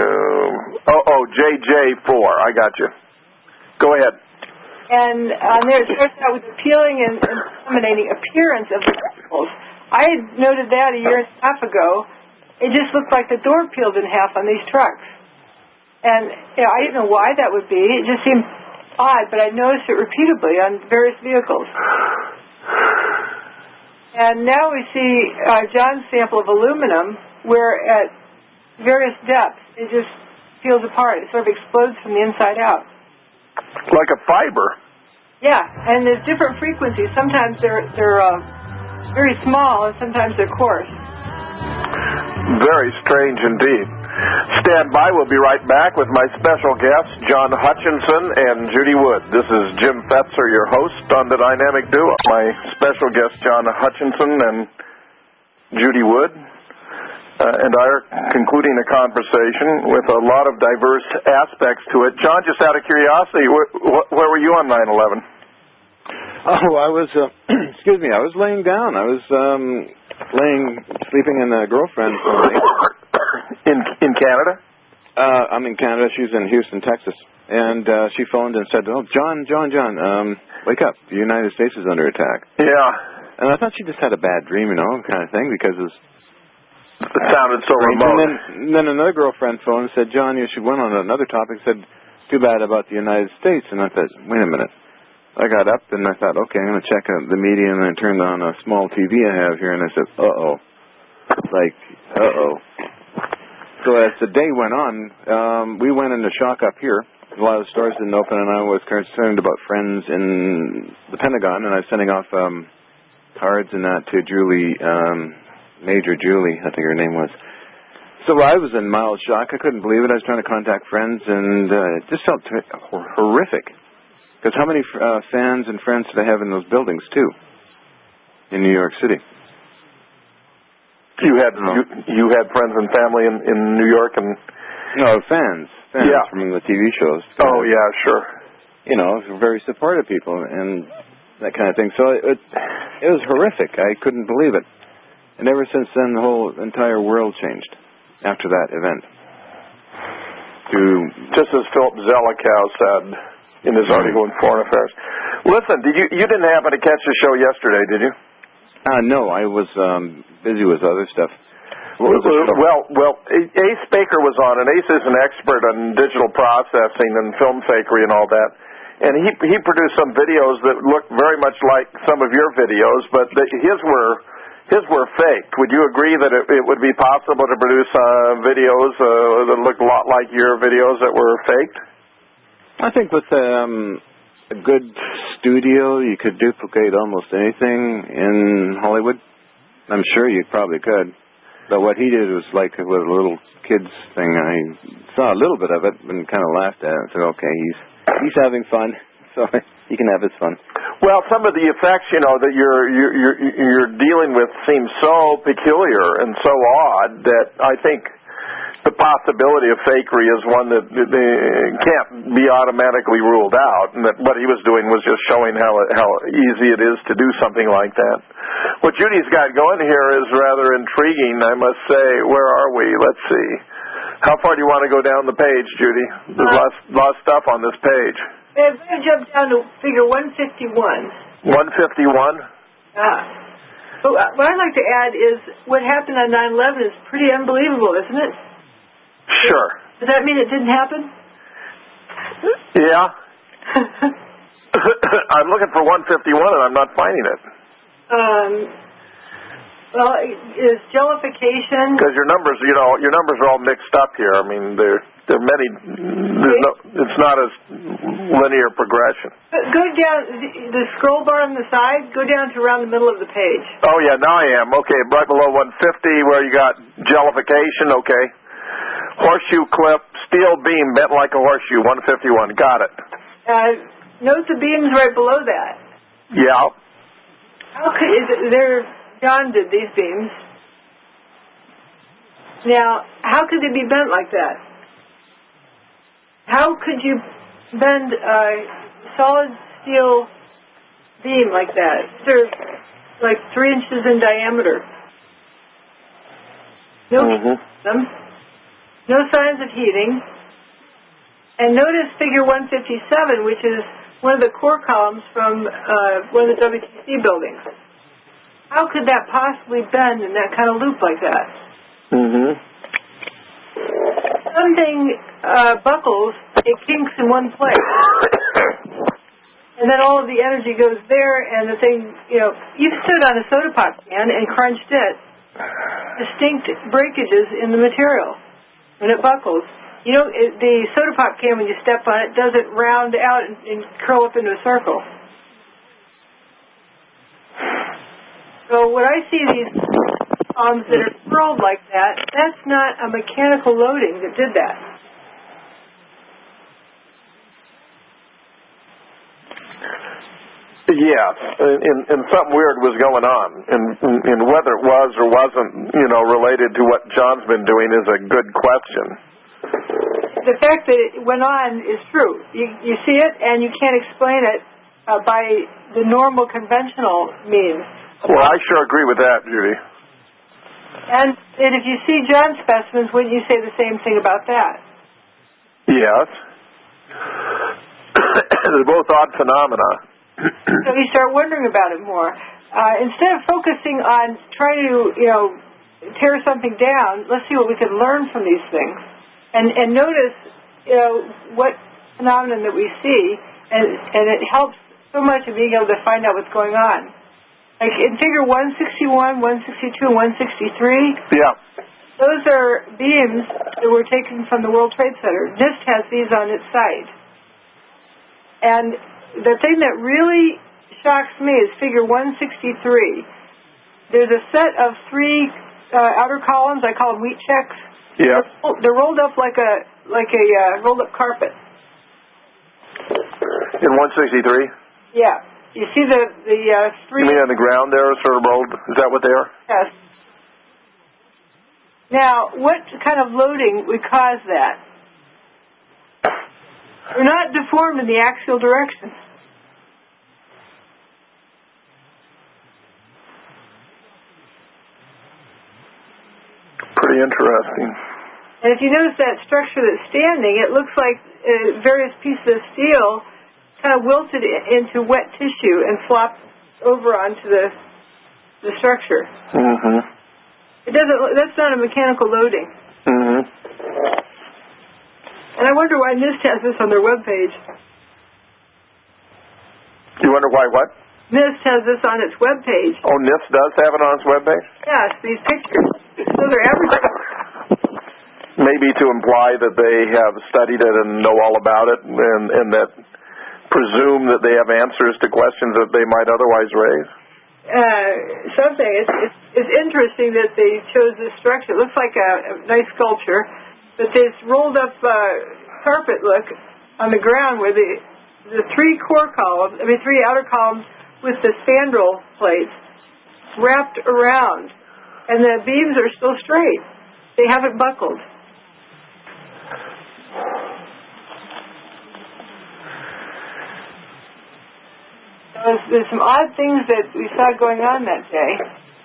JJ4. I got you. Go ahead. And on there it starts out with the peeling and eliminating appearance of the particles. I had noted that a year and a half ago. It just looked like the door peeled in half on these trucks. And I didn't know why that would be. It just seemed odd, but I noticed it repeatedly on various vehicles. And now we see John's sample of aluminum where at various depths it just peels apart. It sort of explodes from the inside out. Like a fiber. Yeah, and there's different frequencies. Sometimes they're very small, and sometimes they're coarse. Very strange indeed. Stand by. We'll be right back with my special guests, John Hutchinson and Judy Wood. This is Jim Fetzer, your host on the Dynamic Duo. My special guests, John Hutchinson and Judy Wood, and I are concluding a conversation with a lot of diverse aspects to it. John, just out of curiosity, where were you on 9/11? Oh, I was, I was laying down. I was sleeping in a girlfriend for the night. In Canada? I'm in Canada. She's in Houston, Texas. And she phoned and said, "Oh, John, wake up. The United States is under attack." Yeah. And I thought she just had a bad dream, kind of thing, because it was It sounded so remote. And then another girlfriend phoned and said, John, you should win on another topic. Said, too bad about the United States. And I thought, wait a minute. I got up and I thought, okay, I'm going to check out the media, and I turned on a small TV I have here, and I said, uh-oh. Like, uh-oh. So as the day went on, we went into shock up here. A lot of stores didn't open, and I was concerned about friends in the Pentagon, and I was sending off cards and that to Julie, Major Julie, I think her name was. So I was in mild shock. I couldn't believe it. I was trying to contact friends, and it just felt horrific. Because how many fans and friends do they have in those buildings, too, in New York City? You had friends and family in New York? And No, fans yeah. from the TV shows. Oh, yeah, sure. You know, very supportive people and that kind of thing. So it was horrific. I couldn't believe it. And ever since then, the whole entire world changed after that event. Just as Philip Zelikow said in his article in Foreign Affairs. Listen, you didn't happen to catch the show yesterday, did you? No, I was busy with other stuff. Well, Ace Baker was on, and Ace is an expert on digital processing and film fakery and all that. And he produced some videos that looked very much like some of your videos, but his were faked. Would you agree that it would be possible to produce videos that looked a lot like your videos that were faked? I think with a good studio, you could duplicate almost anything in Hollywood. I'm sure you probably could. But what he did was like with a little kids thing. I saw a little bit of it and kind of laughed at it. I said, okay, he's having fun, so he can have his fun. Well, some of the effects, that you're dealing with seem so peculiar and so odd that I think the possibility of fakery is one that can't be automatically ruled out, and that what he was doing was just showing how easy it is to do something like that. What Judy's got going here is rather intriguing, I must say. Where are we? Let's see. How far do you want to go down the page, Judy? There's a lot of stuff on this page. I'm going to jump down to figure 151. 151? But what I'd like to add is what happened on 9/11 is pretty unbelievable, isn't it? Sure. Does that mean it didn't happen? Yeah. I'm looking for 151 and I'm not finding it. Well, is jellification? Because your numbers are all mixed up here. I mean, there are many. It's not as linear progression. Go down the scroll bar on the side. Go down to around the middle of the page. Oh yeah, now I am. Okay, right below 150, where you got jellification. Okay. Horseshoe clip, steel beam bent like a horseshoe, 151. Got it. Note the beams right below that. Yeah. How could John did these beams. Now, how could they be bent like that? How could you bend a solid steel beam like that? They're like 3 inches in diameter. No signs of heating. And notice figure 157, which is one of the core columns from one of the WTC buildings. How could that possibly bend in that kind of loop like that? Something buckles, it kinks in one place. And then all of the energy goes there, and the thing, you've stood on a soda pop can and crunched it. Distinct breakages in the material. When it buckles, the soda pop can, when you step on it, doesn't round out and curl up into a circle. So when I see these arms that are curled like that, that's not a mechanical loading that did that. Yeah, and something weird was going on, and whether it was or wasn't, related to what John's been doing is a good question. The fact that it went on is true. You see it, and you can't explain it by the normal conventional means. Well, I sure agree with that, Judy. And if you see John's specimens, wouldn't you say the same thing about that? Yes. They're both odd phenomena. So you start wondering about it more. Instead of focusing on trying to, tear something down, let's see what we can learn from these things, and notice, what phenomenon that we see, and it helps so much in being able to find out what's going on. Like in Figure 161, 162, and 163. Yeah. Those are beams that were taken from the World Trade Center. NIST has these on its site. And the thing that really shocks me is Figure 163. There's a set of three outer columns. I call them wheat checks. Yeah. They're rolled up like a rolled up carpet. In 163? Yeah. You see the three... You mean on the ground there, sort of rolled? Is that what they are? Yes. Now, what kind of loading would cause that? They're not deformed in the axial direction. Pretty interesting. And if you notice that structure that's standing, it looks like various pieces of steel kind of wilted into wet tissue and flopped over onto the structure. Mm-hmm. That's not a mechanical loading. Mm-hmm. And I wonder why NIST has this on their webpage. You wonder why what? NIST has this on its webpage. Oh, NIST does have it on its webpage? Yes, these pictures. So they're advertising. Maybe to imply that they have studied it and know all about it, and that presume that they have answers to questions that they might otherwise raise? Something. It's interesting that they chose this structure. It looks like a nice sculpture, but this rolled up carpet look on the ground where the three outer columns with the spandrel plates wrapped around, and the beams are still straight. They haven't buckled. There's some odd things that we saw going on that day.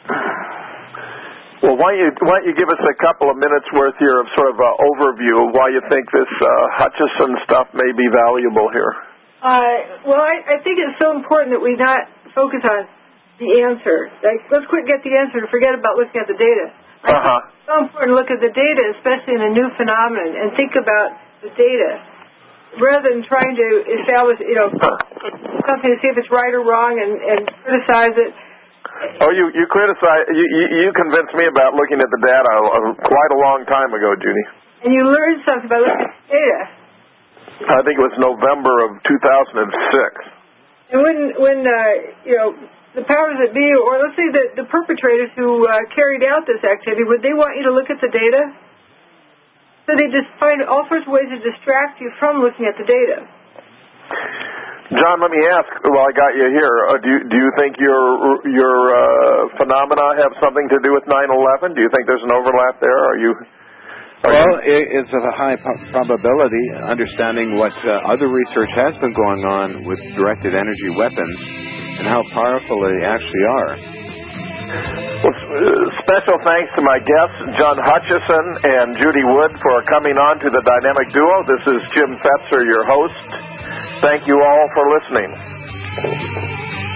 Well, why don't you give us a couple of minutes worth here of sort of an overview of why you think this Hutchison stuff may be valuable here? Well, I think it's so important that we not focus on the answer. Like, let's get the answer and forget about looking at the data. It's so important to look at the data, especially in a new phenomenon, and think about the data, rather than trying to establish, something to see if it's right or wrong and criticize it. Oh, you convinced me about looking at the data quite a long time ago, Judy. And you learned something by looking at the data. I think it was November of 2006. And when the powers that be, or let's say the perpetrators who carried out this activity, would they want you to look at the data? So they just find all sorts of ways to distract you from looking at the data. John, let me ask, while I got you here, do you think your phenomena have something to do with 9/11? Do you think there's an overlap there? It's of a high probability, understanding what other research has been going on with directed energy weapons and how powerful they actually are. Well, special thanks to my guests, John Hutchison and Judy Wood, for coming on to the Dynamic Duo. This is Jim Fetzer, your host. Thank you all for listening.